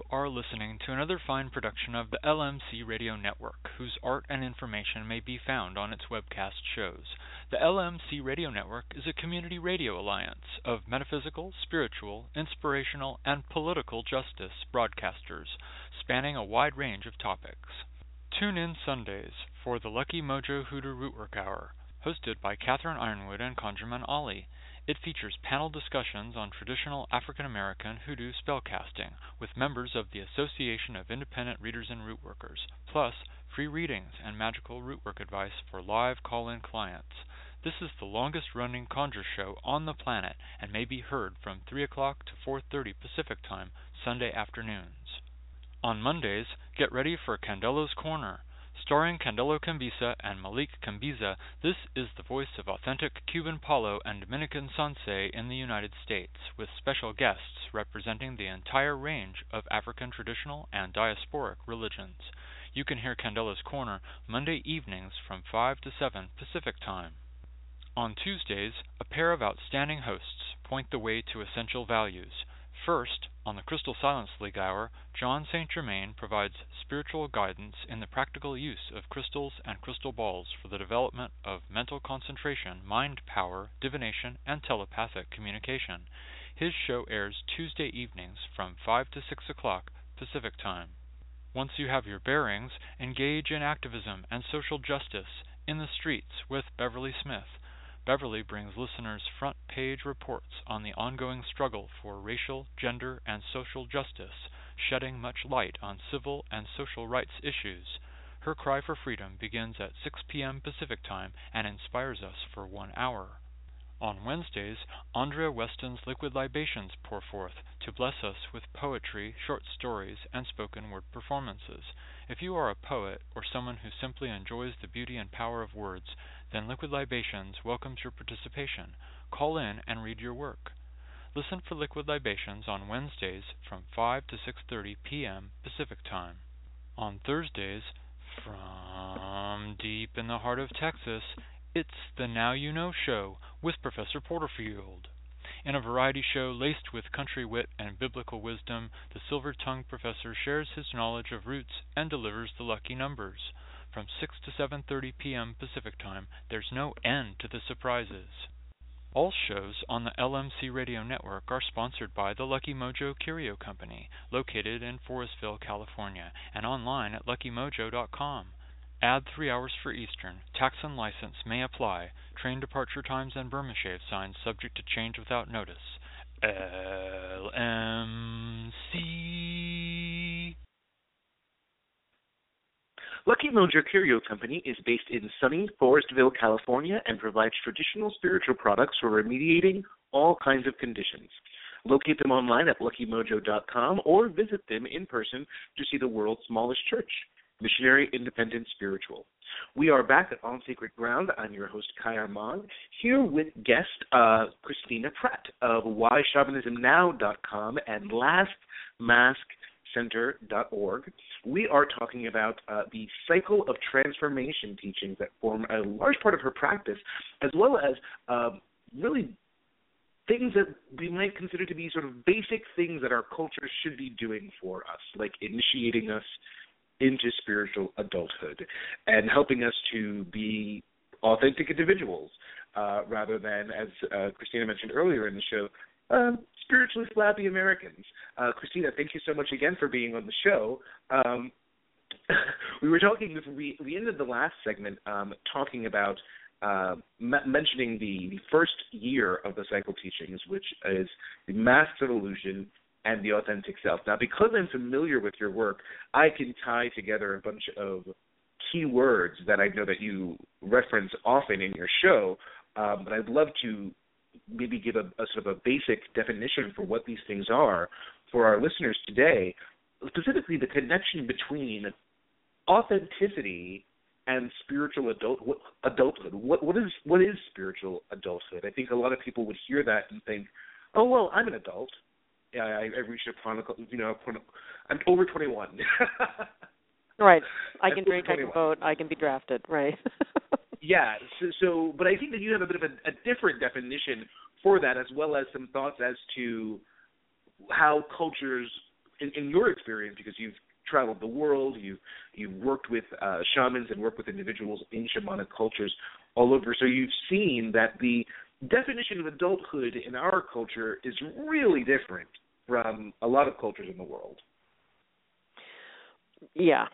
Speaker 3: are listening to another fine production of the LMC Radio Network, whose art and information may be found on its webcast shows. The LMC Radio Network is a community radio alliance of metaphysical, spiritual, inspirational, and political justice broadcasters, spanning a wide range of topics. Tune in Sundays for the Lucky Mojo Hoodoo Rootwork Hour, hosted by Catherine Ironwood and Conjurman Ali. It features panel discussions on traditional African American hoodoo spellcasting with members of the Association of Independent Readers and Rootworkers, plus free readings and magical rootwork advice for live call-in clients. This is the longest-running conjure show on the planet and may be heard from 3 o'clock to 4:30 Pacific Time, Sunday afternoons. On Mondays, get ready for Candelo's Corner. Starring Candelo Cambisa and Malik Cambiza, this is the voice of authentic Cuban Palo and Dominican Sanse in the United States, with special guests representing the entire range of African traditional and diasporic religions. You can hear Candelo's Corner Monday evenings from 5 to 7 Pacific Time. On Tuesdays, a pair of outstanding hosts point the way to essential values. First, on the Crystal Silence League Hour, John St. Germain provides spiritual guidance in the practical use of crystals and crystal balls for the development of mental concentration, mind power, divination, and telepathic communication. His show airs Tuesday evenings from 5 to 6 o'clock Pacific Time. Once you have your bearings, engage in activism and social justice in the streets with Beverly Smith. Beverly brings listeners front-page reports on the ongoing struggle for racial, gender, and social justice, shedding much light on civil and social rights issues. Her cry for freedom begins at 6 p.m. Pacific Time and inspires us for 1 hour. On Wednesdays, Andrea Weston's Liquid Libations pour forth to bless us with poetry, short stories, and spoken word performances. If you are a poet or someone who simply enjoys the beauty and power of words, then Liquid Libations welcomes your participation. Call in and read your work. Listen for Liquid Libations on Wednesdays from 5 to 6:30 p.m. Pacific Time. On Thursdays, from deep in the heart of Texas, it's the Now You Know Show with Professor Porterfield. In a variety show laced with country wit and biblical wisdom, the silver-tongued professor shares his knowledge of roots and delivers the lucky numbers. From 6 to 7:30 p.m. Pacific Time, there's no end to the surprises. All shows on the LMC Radio Network are sponsored by the Lucky Mojo Curio Company, located in Forestville, California, and online at luckymojo.com. Add 3 hours for Eastern. Tax and license may apply. Train departure times and Burma shave signs subject to change without notice. LMC.
Speaker 1: Lucky Mojo Curio Company is based in sunny Forestville, California, and provides traditional spiritual products for remediating all kinds of conditions. Locate them online at luckymojo.com or visit them in person to see the world's smallest church, Missionary Independent Spiritual. We are back at On Sacred Ground. I'm your host, Kai Armand, here with guest Christina Pratt of WhyShamanismNow.com and LastMaskCenter.org. We are talking about the cycle of transformation teachings that form a large part of her practice, as well as really things that we might consider to be sort of basic things that our culture should be doing for us, like initiating us into spiritual adulthood and helping us to be authentic individuals rather than, as Christina mentioned earlier in the show, spiritually flabby Americans. Christina, thank you so much again for being on the show. We were talking, we ended the last segment talking about mentioning the first year of the cycle teachings, which is the Masks of Illusion and the Authentic Self. Now, because I'm familiar with your work, I can tie together a bunch of key words that I know that you reference often in your show, but I'd love to maybe give a sort of a basic definition for what these things are for our listeners today, specifically the connection between authenticity and spiritual adulthood. What is spiritual adulthood? I think a lot of people would hear that and think, oh, well, I'm an adult. I reached a chronicle, I'm over 21.
Speaker 2: Right. I can drink, I can vote, I can be drafted, right?
Speaker 1: Yeah, but I think that you have a bit of a different definition for that, as well as some thoughts as to how cultures in your experience, because you've traveled the world, you've worked with shamans and worked with individuals in shamanic cultures all over, so you've seen that the definition of adulthood in our culture is really different from a lot of cultures in the world.
Speaker 2: Yeah.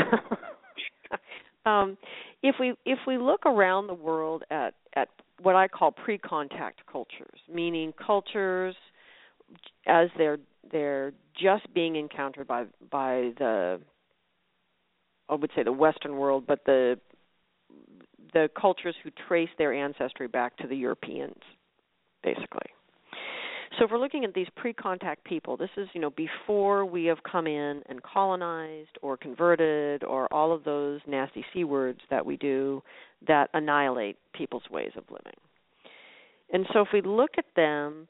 Speaker 2: If we look around the world at what I call pre-contact cultures, meaning cultures as they're just being encountered by the, I would say, the Western world, but the cultures who trace their ancestry back to the Europeans, basically. So if we're looking at these pre-contact people, this is, before we have come in and colonized or converted or all of those nasty C words that we do that annihilate people's ways of living. And so if we look at them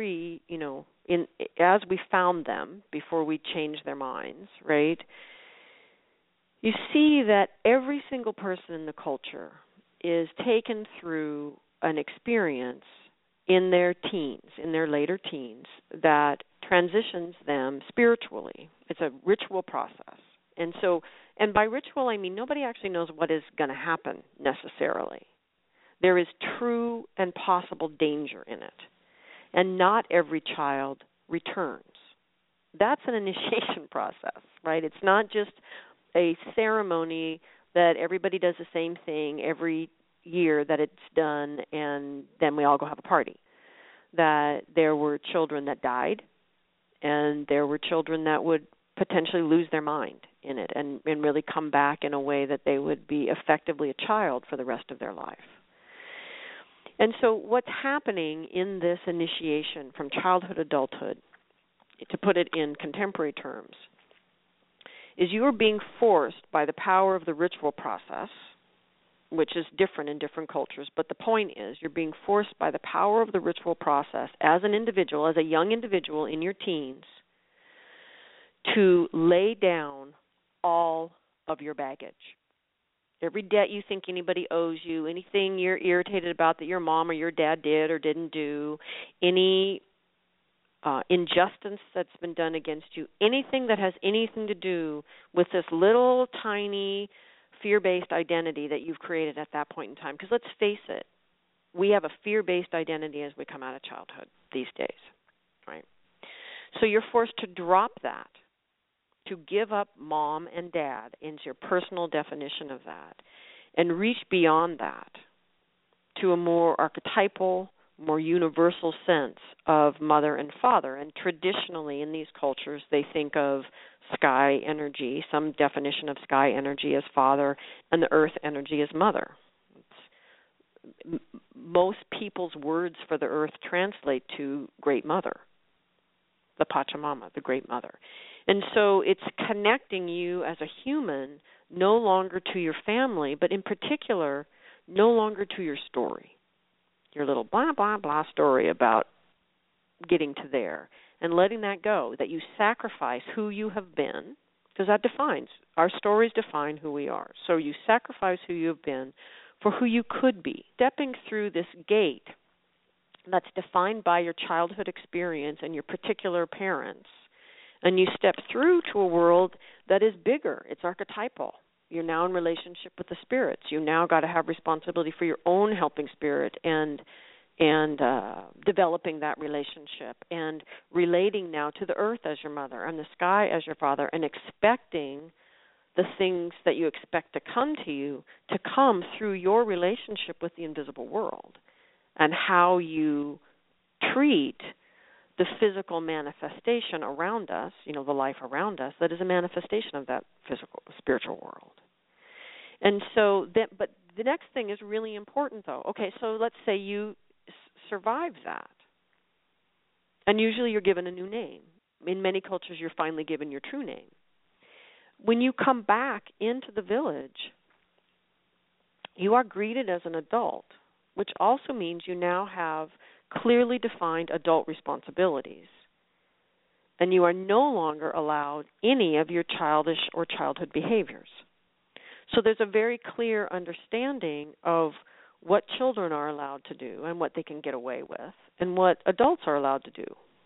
Speaker 2: as we found them before we changed their minds, right, you see that every single person in the culture is taken through an experience in their teens, in their later teens, that transitions them spiritually. It's a ritual process. And by ritual, I mean nobody actually knows what is going to happen necessarily. There is true and possible danger in it. And not every child returns. That's an initiation process, right? It's not just a ceremony that everybody does the same thing every year that it's done, and then we all go have a party. That there were children that died, and there were children that would potentially lose their mind in it and really come back in a way that they would be effectively a child for the rest of their life. And so what's happening in this initiation from childhood, adulthood, to put it in contemporary terms, is you are being forced by the power of the ritual process, which is different in different cultures, but the point is you're being forced by the power of the ritual process as an individual, as a young individual in your teens, to lay down all of your baggage. Every debt you think anybody owes you, anything you're irritated about that your mom or your dad did or didn't do, any injustice that's been done against you, anything that has anything to do with this little tiny fear-based identity that you've created at that point in time. Because let's face it, we have a fear-based identity as we come out of childhood these days, right? So you're forced to drop that, to give up mom and dad into your personal definition of that, and reach beyond that to a more archetypal, more universal sense of mother and father. And traditionally in these cultures, they think of sky energy, some definition of sky energy as father, and the earth energy as mother. Most people's words for the earth translate to Great Mother, the Pachamama, the Great Mother. And so it's connecting you as a human no longer to your family, but in particular, no longer to your story, your little blah, blah, blah story about getting to there, and letting that go, that you sacrifice who you have been, because that defines, our stories define who we are. So you sacrifice who you have been for who you could be, stepping through this gate that's defined by your childhood experience and your particular parents. And you step through to a world that is bigger. It's archetypal. You're now in relationship with the spirits. You now got to have responsibility for your own helping spirit and developing that relationship and relating now to the earth as your mother and the sky as your father, and expecting the things that you expect to come to you to come through your relationship with the invisible world and how you treat the physical manifestation around us, the life around us, that is a manifestation of that physical, spiritual world. And so, but the next thing is really important, though. Okay, so let's say you survive that. And usually you're given a new name. In many cultures, you're finally given your true name. When you come back into the village, you are greeted as an adult, which also means you now have clearly defined adult responsibilities. And you are no longer allowed any of your childish or childhood behaviors. So there's a very clear understanding of what children are allowed to do and what they can get away with and what adults are allowed to do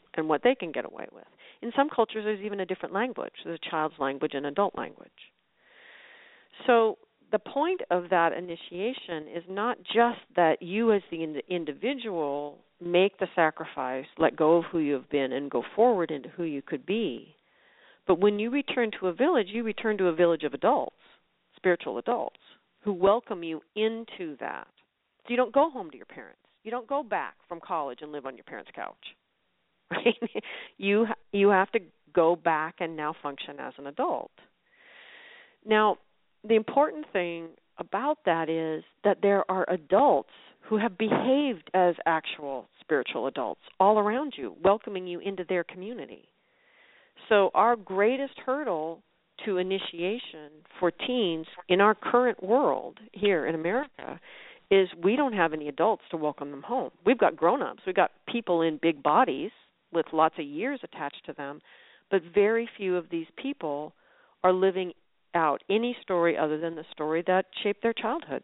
Speaker 2: and what they can get away with. In some cultures, there's even a different language. There's a child's language and adult language. So the point of that initiation is not just that you as the individual make the sacrifice, let go of who you have been, and go forward into who you could be. But when you return to a village, you return to a village of adults, spiritual adults, who welcome you into that. So you don't go home to your parents. You don't go back from college and live on your parents' couch. Right? You have to go back and now function as an adult. Now, the important thing about that is that there are adults who have behaved as actual spiritual adults all around you, welcoming you into their community. So our greatest hurdle to initiation for teens in our current world here in America is we don't have any adults to welcome them home. We've got grown-ups. We've got people in big bodies with lots of years attached to them, but very few of these people are living out any story other than the story that shaped their childhood.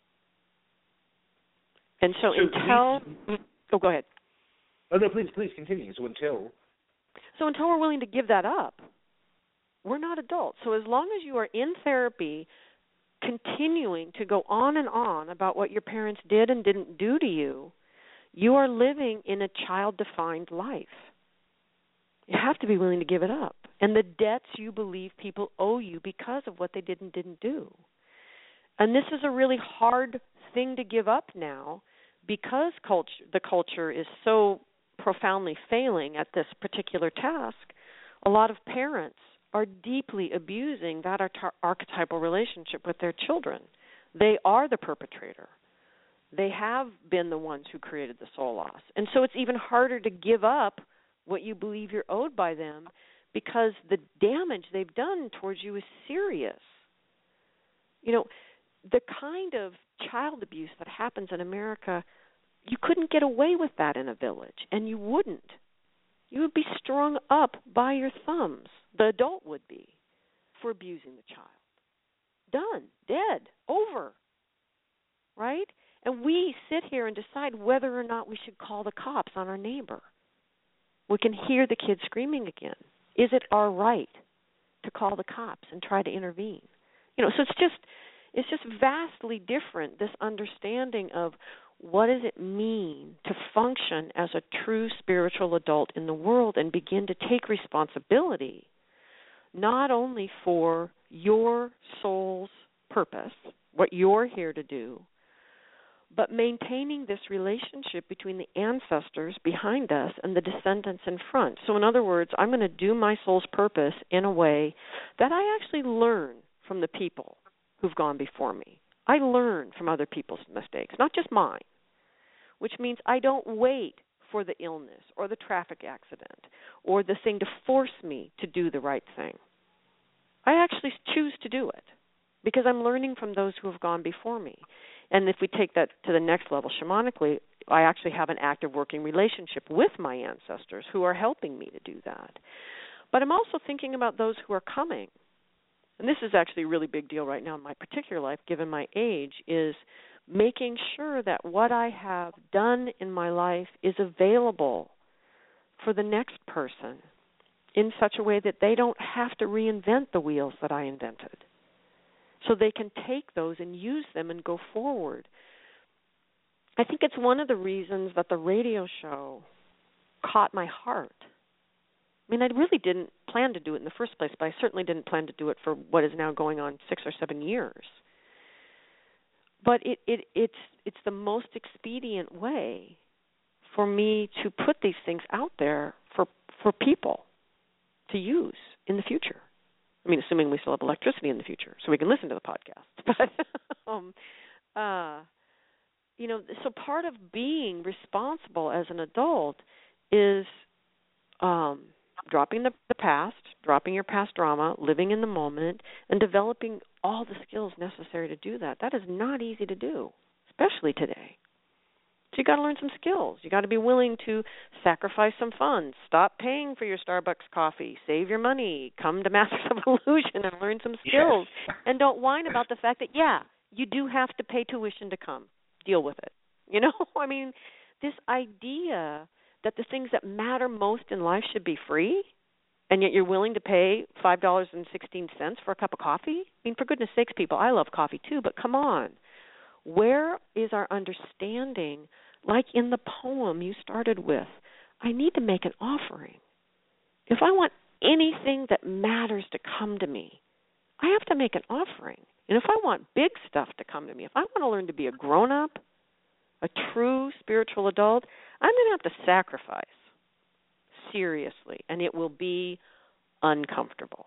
Speaker 2: And so go ahead.
Speaker 1: Oh, no, please continue. So until
Speaker 2: we're willing to give that up, we're not adults. So as long as you are in therapy, continuing to go on and on about what your parents did and didn't do to you, you are living in a child-defined life. You have to be willing to give it up. And the debts you believe people owe you because of what they did and didn't do. And this is a really hard thing to give up now because the culture is so profoundly failing at this particular task. A lot of parents are deeply abusing that archetypal relationship with their children. They are the perpetrator. They have been the ones who created the soul loss. And so it's even harder to give up what you believe you're owed by them because the damage they've done towards you is serious. You know, the kind of child abuse that happens in America, you couldn't get away with that in a village, and you wouldn't. You would be strung up by your thumbs, the adult would be, for abusing the child. Done, dead, over, right? And we sit here and decide whether or not we should call the cops on our neighbor. We can hear the kid screaming again. Is it our right to call the cops and try to intervene? You know, so it's just vastly different, this understanding of what does it mean to function as a true spiritual adult in the world and begin to take responsibility not only for your soul's purpose, what you're here to do, but maintaining this relationship between the ancestors behind us and the descendants in front. So in other words, I'm going to do my soul's purpose in a way that I actually learn from the people who've gone before me. I learn from other people's mistakes, not just mine, which means I don't wait for the illness or the traffic accident or the thing to force me to do the right thing. I actually choose to do it because I'm learning from those who have gone before me. And if we take that to the next level shamanically, I actually have an active working relationship with my ancestors who are helping me to do that. But I'm also thinking about those who are coming. And this is actually a really big deal right now in my particular life, given my age, is making sure that what I have done in my life is available for the next person in such a way that they don't have to reinvent the wheels that I invented. So they can take those and use them and go forward. I think it's one of the reasons that the radio show caught my heart. I mean, I really didn't plan to do it in the first place, but I certainly didn't plan to do it for what is now going on 6 or 7 years. But it's the most expedient way for me to put these things out there for people to use in the future. I mean, assuming we still have electricity in the future, so we can listen to the podcast. But, you know, so part of being responsible as an adult is dropping the past, dropping your past drama, living in the moment, and developing all the skills necessary to do that. That is not easy to do, especially today. So you got to learn some skills. You got to be willing to sacrifice some funds, stop paying for your Starbucks coffee, save your money, come to Masters of Illusion and learn some skills. Yes. And don't whine about the fact that, yeah, you do have to pay tuition to come. Deal with it. You know, I mean, this idea that the things that matter most in life should be free, and yet you're willing to pay $5.16 for a cup of coffee? I mean, for goodness sakes, people, I love coffee too, but come on. Where is our understanding, like in the poem you started with? I need to make an offering. If I want anything that matters to come to me, I have to make an offering. And if I want big stuff to come to me, if I want to learn to be a grown-up, a true spiritual adult, I'm going to have to sacrifice seriously, and it will be uncomfortable.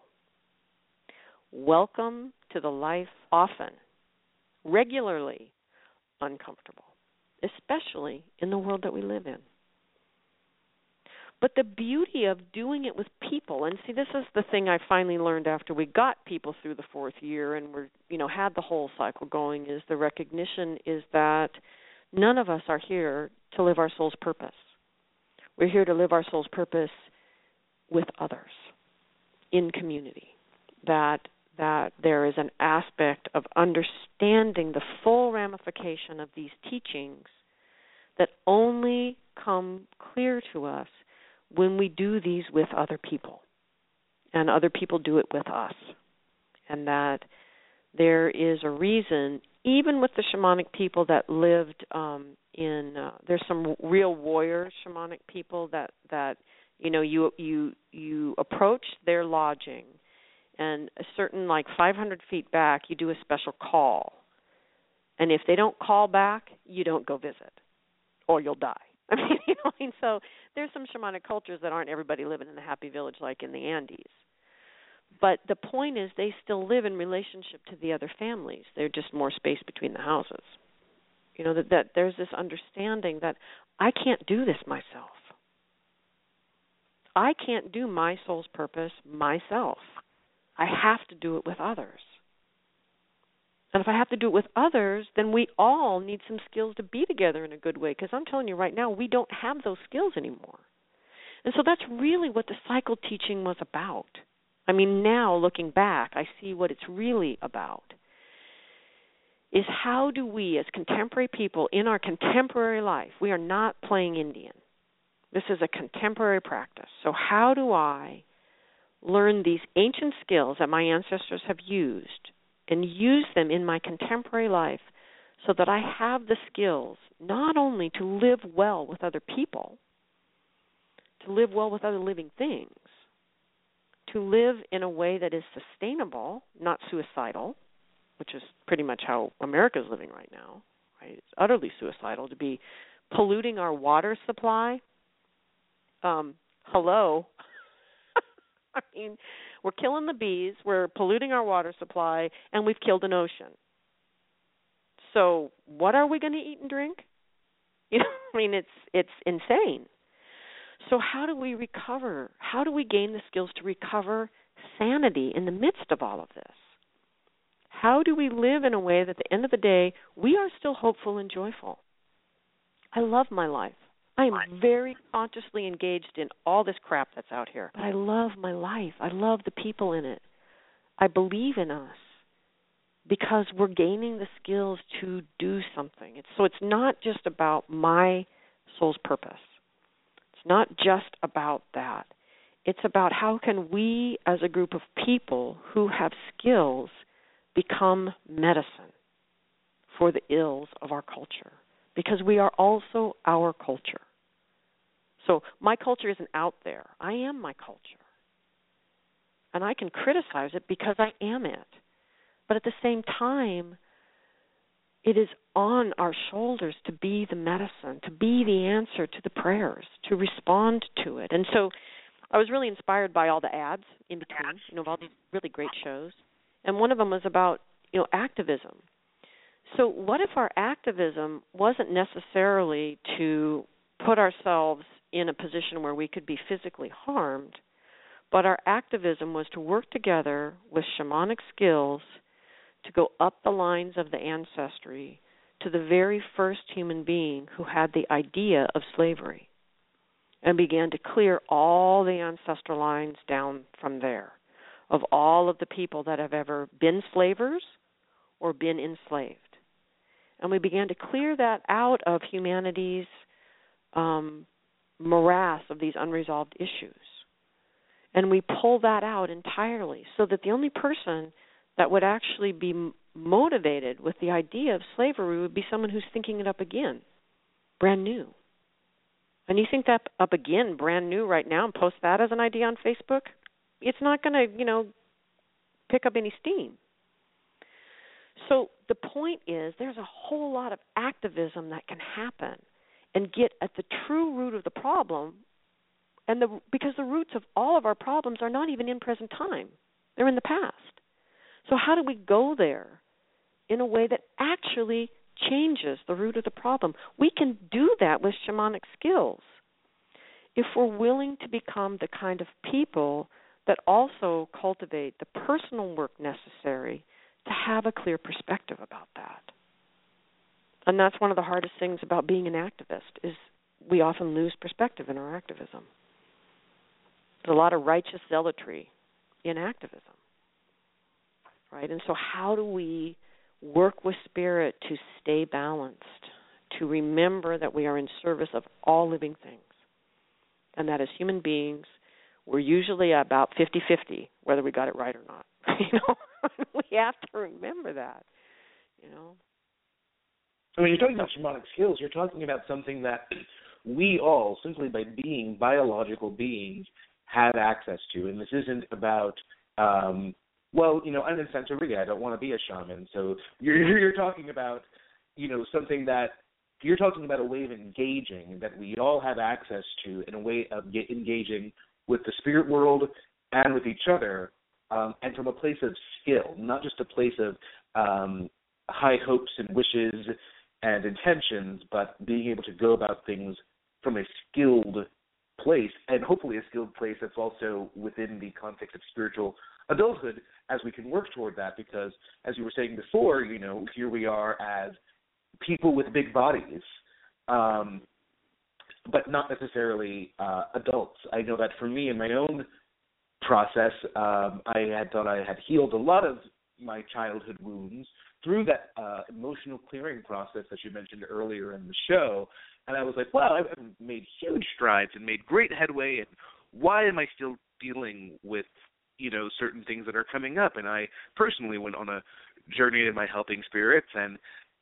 Speaker 2: Welcome to the life often, regularly uncomfortable, especially in the world that we live in. But the beauty of doing it with people, and see, this is the thing I finally learned after we got people through the fourth year and we're, had the whole cycle going, is the recognition is that none of us are here to live our soul's purpose. We're here to live our soul's purpose with others, in community. That there is an aspect of understanding the full ramification of these teachings that only come clear to us when we do these with other people, and other people do it with us. And that there is a reason, even with the shamanic people that lived there's some real warrior shamanic people that you approach their lodging, and a certain 500 feet back, you do a special call. And if they don't call back, you don't go visit, or you'll die. So there's some shamanic cultures that aren't everybody living in a happy village like in the Andes. But the point is they still live in relationship to the other families. There's just more space between the houses. That there's this understanding that I can't do this myself. I can't do my soul's purpose myself. I have to do it with others. And if I have to do it with others, then we all need some skills to be together in a good way, because I'm telling you right now, we don't have those skills anymore. And so that's really what the cycle teaching was about. Now looking back, I see what it's really about, is how do we as contemporary people in our contemporary life, we are not playing Indian. This is a contemporary practice. So how do I learn these ancient skills that my ancestors have used and use them in my contemporary life so that I have the skills not only to live well with other people, to live well with other living things, to live in a way that is sustainable, not suicidal, which is pretty much how America's living right now, right? It's utterly suicidal to be polluting our water supply. Hello. We're killing the bees, we're polluting our water supply, and we've killed an ocean. So what are we going to eat and drink? It's insane. So how do we recover? How do we gain the skills to recover sanity in the midst of all of this? How do we live in a way that at the end of the day, we are still hopeful and joyful? I love my life. I am very consciously engaged in all this crap that's out here. But I love my life. I love the people in it. I believe in us because we're gaining the skills to do something. So it's not just about my soul's purpose. It's not just about that. It's about how can we as a group of people who have skills become medicine for the ills of our culture. Because we are also our culture. So my culture isn't out there. I am my culture. And I can criticize it because I am it. But at the same time, it is on our shoulders to be the medicine, to be the answer to the prayers, to respond to it. And so I was really inspired by all the ads in between, of all these really great shows. And one of them was about, activism. So what if our activism wasn't necessarily to put ourselves in a position where we could be physically harmed, but our activism was to work together with shamanic skills to go up the lines of the ancestry to the very first human being who had the idea of slavery and began to clear all the ancestral lines down from there of all of the people that have ever been slavers or been enslaved. And we began to clear that out of humanity's morass of these unresolved issues. And we pull that out entirely so that the only person that would actually be motivated with the idea of slavery would be someone who's thinking it up again, brand new. And you think that up again, brand new right now, and post that as an idea on Facebook, it's not going to, pick up any steam. So the point is there's a whole lot of activism that can happen and get at the true root of the problem, because the roots of all of our problems are not even in present time. They're in the past. So how do we go there in a way that actually changes the root of the problem? We can do that with shamanic skills if we're willing to become the kind of people that also cultivate the personal work necessary to have a clear perspective about that. And that's one of the hardest things about being an activist, is we often lose perspective in our activism. There's a lot of righteous zealotry in activism, right? And so how do we work with spirit to stay balanced, to remember that we are in service of all living things, and that as human beings, we're usually about 50-50, whether we got it right or not. We have to remember that,
Speaker 1: When you're talking about shamanic skills, you're talking about something that we all, simply by being biological beings, have access to. And this isn't about, I'm in Santeria, I don't want to be a shaman. So you're talking about, something that, you're talking about a way of engaging that we all have access to, in a way of engaging with the spirit world and with each other, and from a place of skill, not just a place of high hopes and wishes and intentions, but being able to go about things from a skilled place, and hopefully a skilled place that's also within the context of spiritual adulthood, as we can work toward that. Because, as you were saying before, here we are as people with big bodies, but not necessarily adults. I know that for me, in my own process, I had thought I had healed a lot of my childhood wounds through that emotional clearing process that you mentioned earlier in the show. And I was like, wow, I've made huge strides and made great headway, and why am I still dealing with, certain things that are coming up? And I personally went on a journey in my helping spirits, and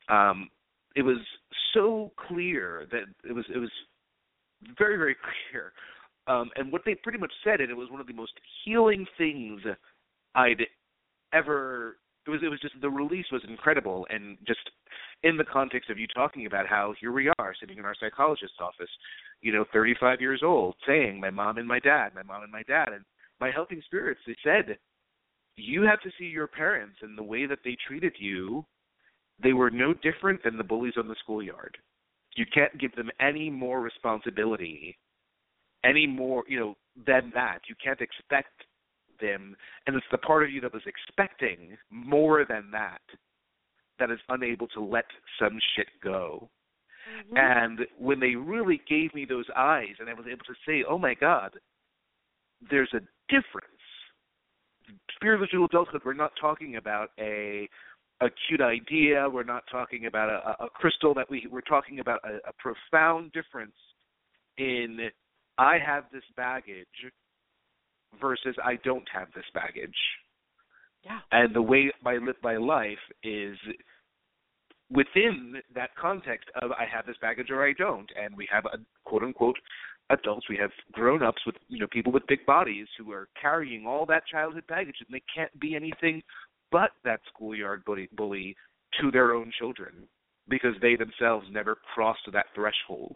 Speaker 1: it was so clear that it was very, very clear. And what they pretty much said, and it was one of the most healing things I'd ever. It was just, the release was incredible, and just in the context of you talking about how here we are sitting in our psychologist's office, 35 years old, saying my mom and my dad, and my helping spirits, they said, you have to see your parents and the way that they treated you. They were no different than the bullies on the schoolyard. You can't give them any more responsibility, any more, than that. You can't expect them, and it's the part of you that was expecting more than that is unable to let some shit go. Mm-hmm. And when they really gave me those eyes, and I was able to say, oh my God, there's a difference. Spiritual adulthood, we're not talking about a cute idea, we're not talking about a crystal that we're talking about a profound difference in I have this baggage versus I don't have this baggage. Yeah. And the way I live my life is within that context of I have this baggage or I don't. And we have, quote-unquote, adults. We have grown-ups with, people with big bodies who are carrying all that childhood baggage, and they can't be anything but that schoolyard bully to their own children because they themselves never crossed that threshold.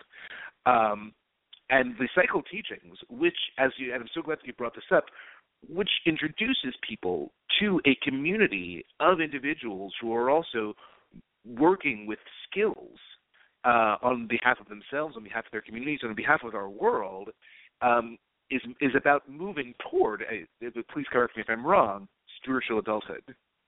Speaker 1: And the cycle teachings, which, and I'm so glad that you brought this up, which introduces people to a community of individuals who are also working with skills on behalf of themselves, on behalf of their communities, on behalf of our world, is about moving toward, please correct me if I'm wrong, spiritual adulthood.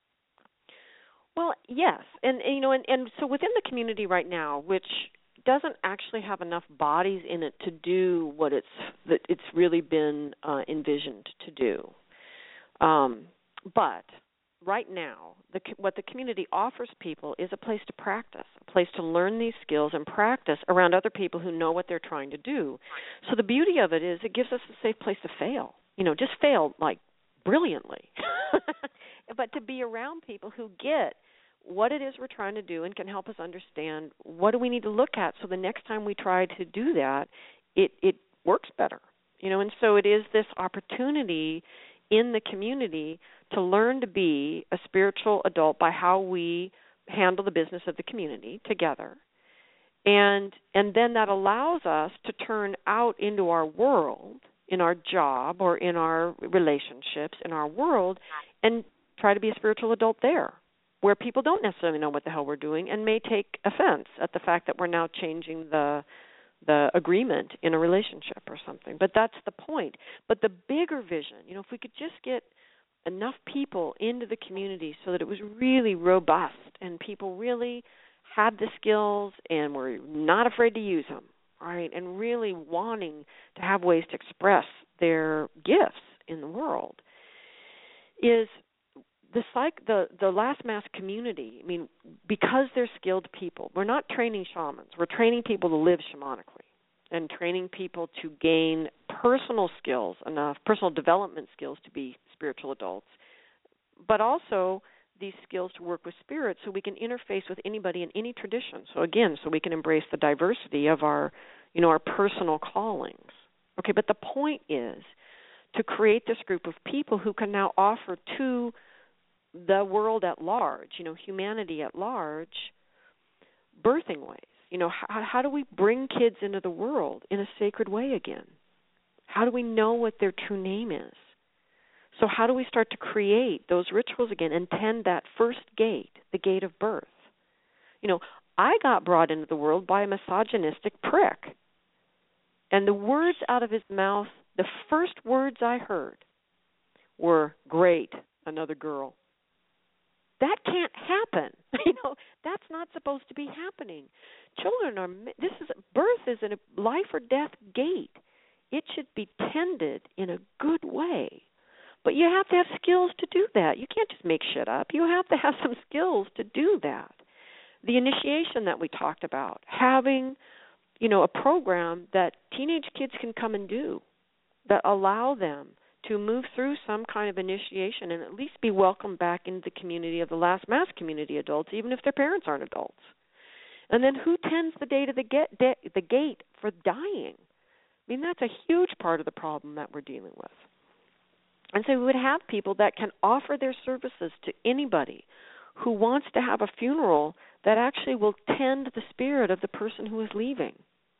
Speaker 2: Well, yes, and so within the community right now, which doesn't actually have enough bodies in it to do what it's really been envisioned to do. But right now, what the community offers people is a place to practice, a place to learn these skills and practice around other people who know what they're trying to do. So the beauty of it is it gives us a safe place to fail. Just fail, like, brilliantly. But to be around people who get what it is we're trying to do and can help us understand what do we need to look at so the next time we try to do that, it works better. And so it is this opportunity in the community to learn to be a spiritual adult by how we handle the business of the community together. And then that allows us to turn out into our world, in our job or in our relationships, in our world, and try to be a spiritual adult there, where people don't necessarily know what the hell we're doing and may take offense at the fact that we're now changing the agreement in a relationship or something. But that's the point. But the bigger vision, if we could just get enough people into the community so that it was really robust and people really had the skills and were not afraid to use them, right, and really wanting to have ways to express their gifts in the world, is the last mass community. Because they're skilled people, we're not training shamans. We're training people to live shamanically and training people to gain personal skills, personal development skills to be spiritual adults, but also these skills to work with spirit so we can interface with anybody in any tradition. So we can embrace the diversity of our personal callings. Okay, but the point is to create this group of people who can now offer to the world at large, humanity at large, birthing ways. How do we bring kids into the world in a sacred way again? How do we know what their true name is? So how do we start to create those rituals again and tend that first gate, the gate of birth? I got brought into the world by a misogynistic prick. And the words out of his mouth, the first words I heard were, "Great, another girl." That can't happen. That's not supposed to be happening. Birth is a life or death gate. It should be tended in a good way. But you have to have skills to do that. You can't just make shit up. You have to have some skills to do that. The initiation that we talked about, having, a program that teenage kids can come and do that allow them to move through some kind of initiation and at least be welcomed back into the community of the last mass community adults, even if their parents aren't adults. And then who tends the gate for dying? That's a huge part of the problem that we're dealing with. And so we would have people that can offer their services to anybody who wants to have a funeral that actually will tend the spirit of the person who is leaving.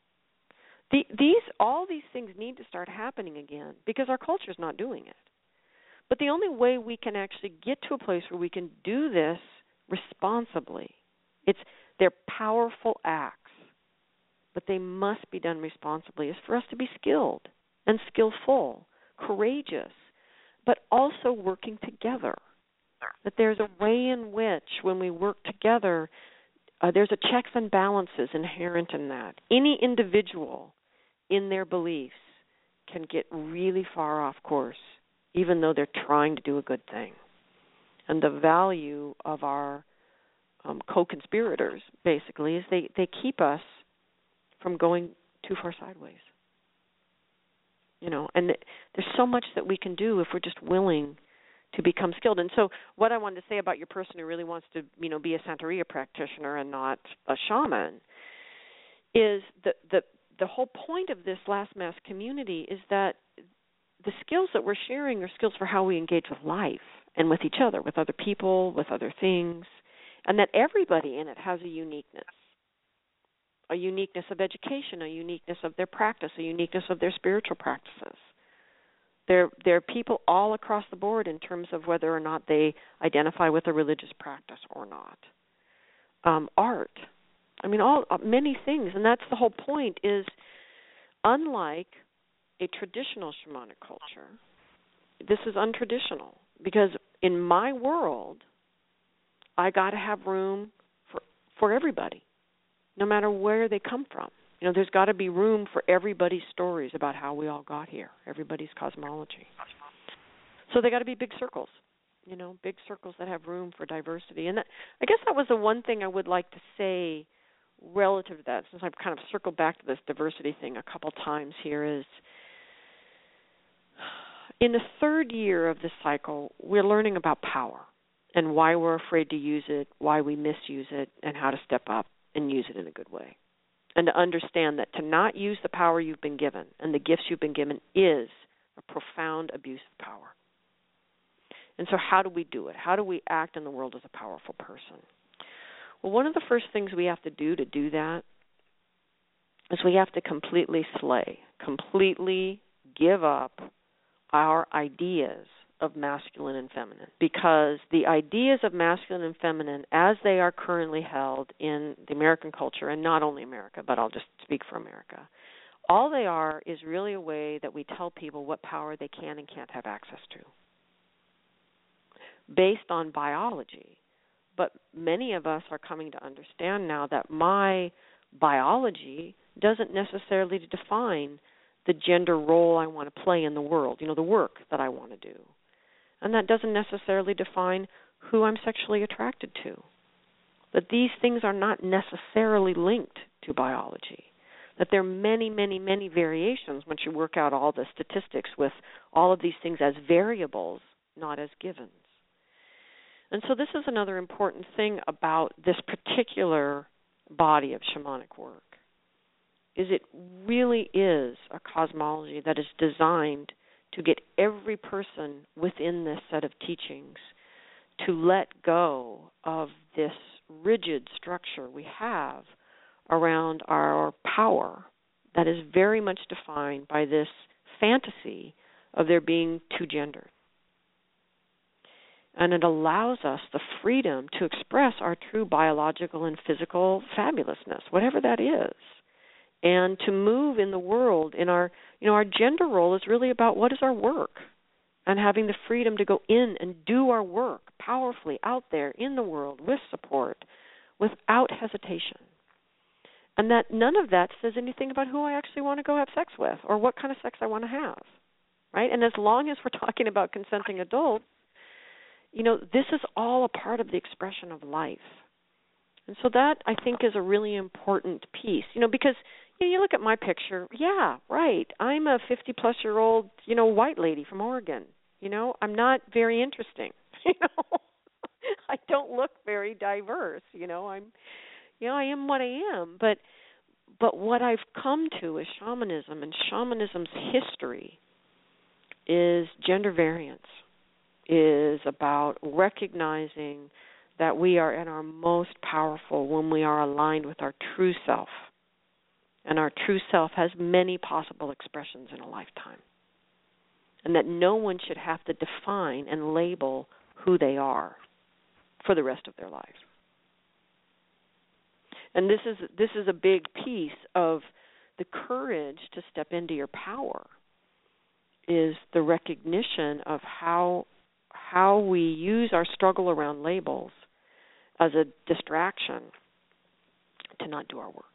Speaker 2: All these things need to start happening again because our culture is not doing it. But the only way we can actually get to a place where we can do this responsibly, they're powerful acts, but they must be done responsibly, is for us to be skilled and skillful, courageous, but also working together. That there's a way in which when we work together, there's a checks and balances inherent in that. Any individual in their beliefs can get really far off course, even though they're trying to do a good thing. And the value of our co-conspirators, basically, is they keep us from going too far sideways. And there's so much that we can do if we're just willing to become skilled. And so what I wanted to say about your person who really wants to, be a Santeria practitioner and not a shaman is the whole point of this last mass community is that the skills that we're sharing are skills for how we engage with life and with each other, with other people, with other things, and that everybody in it has a uniqueness of education, a uniqueness of their practice, a uniqueness of their spiritual practices. There are people all across the board in terms of whether or not they identify with a religious practice or not. Art. Many things. And that's the whole point is, unlike a traditional shamanic culture, this is untraditional. Because in my world, I got to have room for everybody, no matter where they come from. There's got to be room for everybody's stories about how we all got here, everybody's cosmology. So they got to be big circles. big circles that have room for diversity. And I guess that was the one thing I would like to say relative to that, since I've kind of circled back to this diversity thing a couple times here, is in the third year of this cycle, we're learning about power and why we're afraid to use it, why we misuse it, and how to step up and use it in a good way. And to understand that to not use the power you've been given and the gifts you've been given is a profound abuse of power. And so how do we do it? How do we act in the world as a powerful person? Well, one of the first things we have to do that is we have to completely give up our ideas of masculine and feminine, because the ideas of masculine and feminine as they are currently held in the American culture, and not only America, but I'll just speak for America, all they are is really a way that we tell people what power they can and can't have access to based on biology. But many of us are coming to understand now that my biology doesn't necessarily define the gender role I want to play in the world, the work that I want to do. And that doesn't necessarily define who I'm sexually attracted to. That these things are not necessarily linked to biology. That there are many, many, many variations once you work out all the statistics with all of these things as variables, not as givens. And so this is another important thing about this particular body of shamanic work, is it really is a cosmology that is designed to get every person within this set of teachings to let go of this rigid structure we have around our power that is very much defined by this fantasy of there being two genders. And it allows us the freedom to express our true biological and physical fabulousness, whatever that is, and to move in the world in our gender role is really about what is our work, and having the freedom to go in and do our work powerfully out there in the world with support, without hesitation. And that none of that says anything about who I actually want to go have sex with or what kind of sex I want to have, right? And as long as we're talking about consenting adults, this is all a part of the expression of life. And so that, I think, is a really important piece, because you look at my picture, yeah, right, I'm a 50-plus-year-old, white lady from Oregon. I'm not very interesting. I don't look very diverse. I am what I am. But what I've come to is shamanism, and shamanism's history is gender variance, is about recognizing that we are at our most powerful when we are aligned with our true self. And our true self has many possible expressions in a lifetime. And that no one should have to define and label who they are for the rest of their life. And this is a big piece of the courage to step into your power, is the recognition of how we use our struggle around labels as a distraction to not do our work.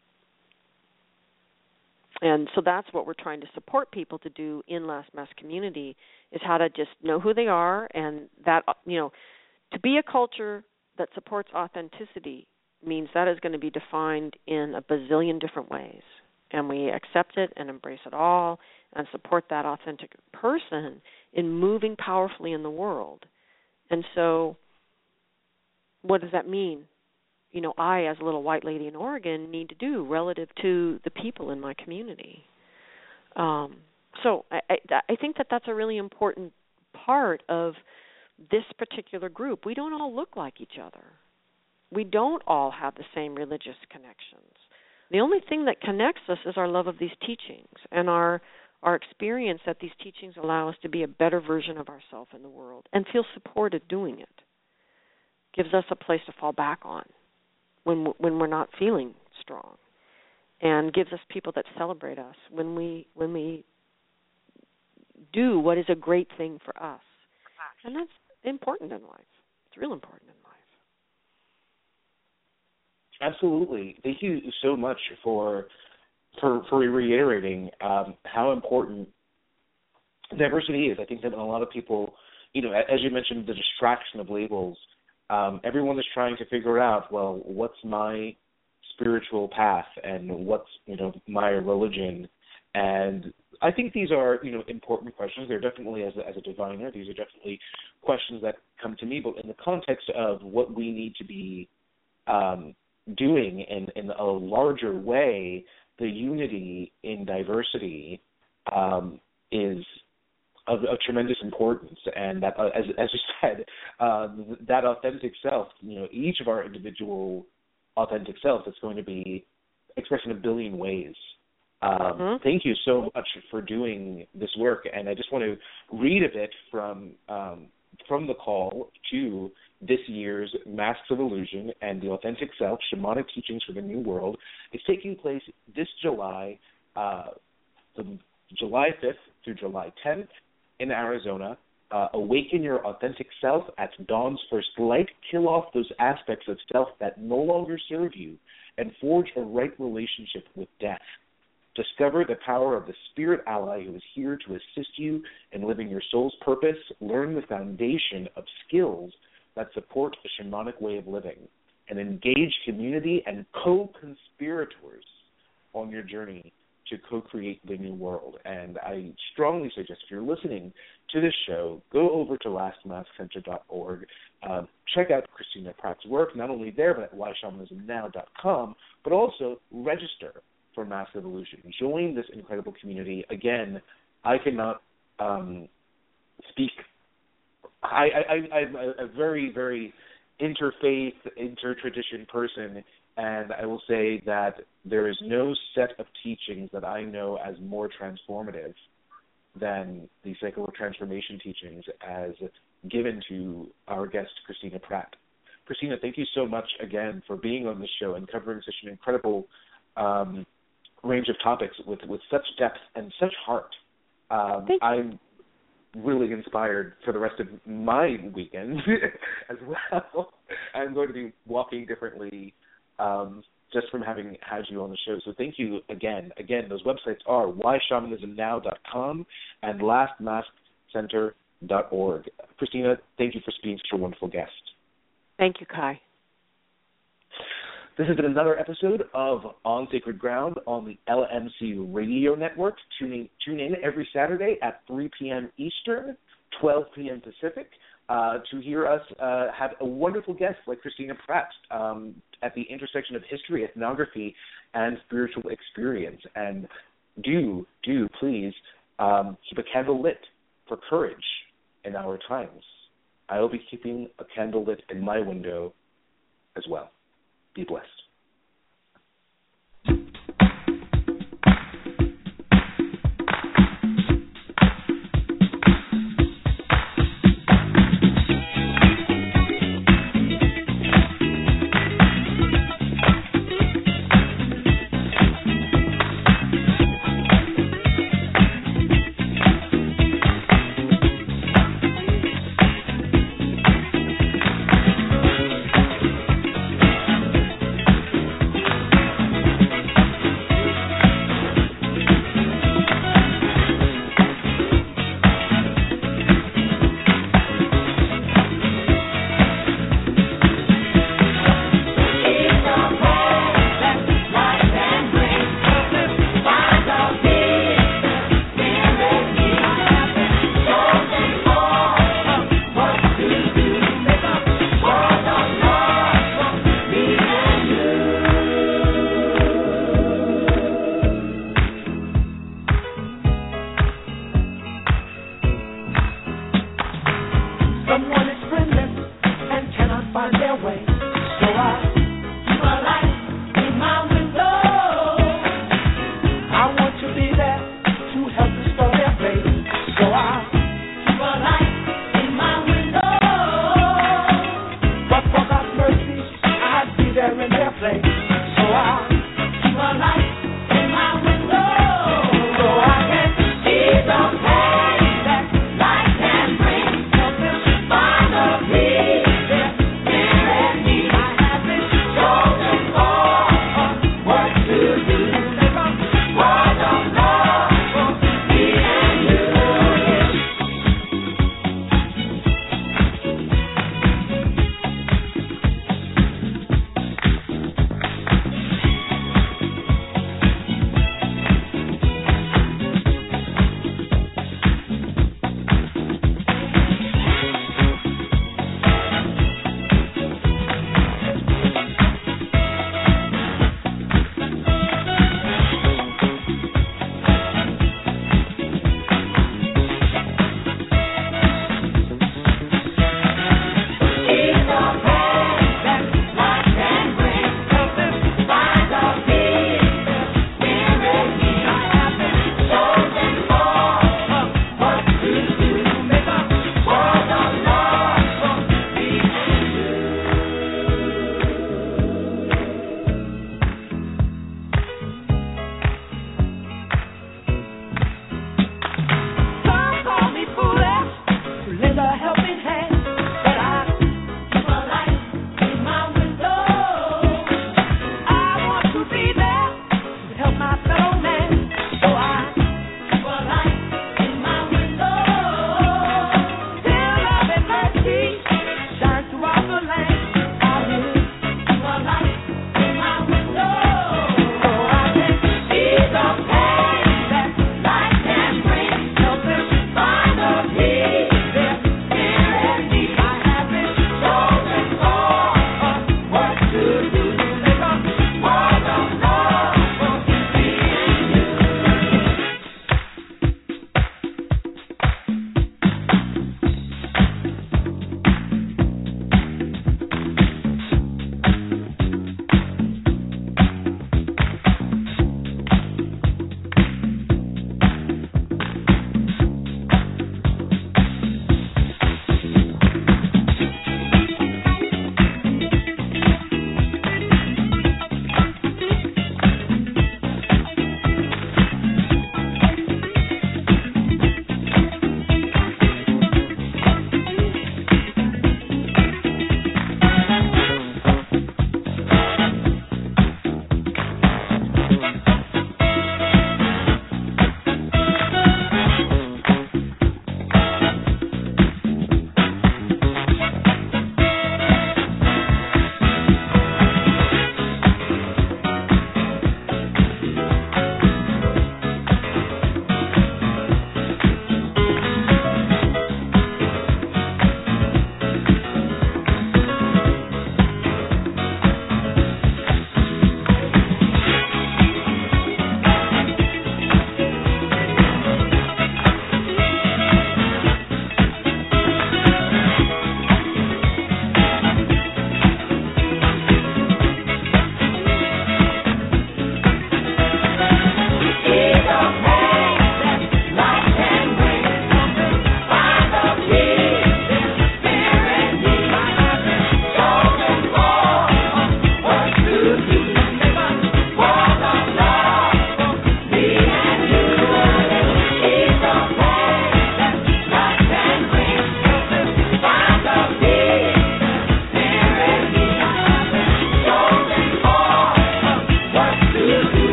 Speaker 2: And so that's what we're trying to support people to do in Last Mass Community, is how to just know who they are, and that, to be a culture that supports authenticity means that is going to be defined in a bazillion different ways. And we accept it and embrace it all and support that authentic person in moving powerfully in the world. And so what does that mean? I, as a little white lady in Oregon, need to do relative to the people in my community. So I think that that's a really important part of this particular group. We don't all look like each other. We don't all have the same religious connections. The only thing that connects us is our love of these teachings and our experience that these teachings allow us to be a better version of ourselves in the world and feel supported doing it. Gives us a place to fall back on when we're not feeling strong, and gives us people that celebrate us when we do what is a great thing for us. And that's important in life. It's real important in life.
Speaker 1: Absolutely. Thank you so much for reiterating how important diversity is. I think that a lot of people as you mentioned, the distraction of labels. Everyone is trying to figure out, well, what's my spiritual path and what's, my religion. And I think these are, important questions. They're definitely, as a diviner, these are definitely questions that come to me. But in the context of what we need to be doing in a larger way, the unity in diversity is of tremendous importance, and that, as you said, that authentic self, each of our individual authentic selves is going to be expressed in a billion ways. Thank you so much for doing this work, and I just want to read a bit from the call to this year's Masks of Illusion and the Authentic Self, Shamanic Teachings for the New World. It's taking place this July, July 5th through July 10th in Arizona. Awaken your authentic self at dawn's first light. Kill off those aspects of self that no longer serve you and forge a right relationship with death. Discover the power of the spirit ally who is here to assist you in living your soul's purpose. Learn the foundation of skills that support a shamanic way of living, and engage community and co-conspirators on your journey to co-create the new world. And I strongly suggest, if you're listening to this show, go over to lastmaskcenter.org. Check out Christina Pratt's work, not only there, but at whyshamanismnow.com, but also register for Masks of Illusion. Join this incredible community. Again, I cannot speak. I'm a very, very interfaith, intertradition person, and I will say that there is no set of teachings that I know as more transformative than the Cycle of Transformation teachings as given to our guest, Christina Pratt. Christina, thank you so much again for being on the show and covering such an incredible range of topics with such depth and such heart. I'm really inspired for the rest of my weekend as well. I'm going to be walking differently just from having had you on the show. So thank you again. Again, those websites are whyshamanismnow.com and lastmaskcenter.org. Christina, thank you for being such a wonderful guest.
Speaker 2: Thank you, Kai.
Speaker 1: This has been another episode of On Sacred Ground on the LMC Radio Network. Tune in every Saturday at 3 p.m. Eastern, 12 p.m. Pacific, to hear us have a wonderful guest like Christina Pratt at the intersection of history, ethnography, and spiritual experience. And do please keep a candle lit for courage in our times. I will be keeping a candle lit in my window as well. Be blessed.
Speaker 4: Someone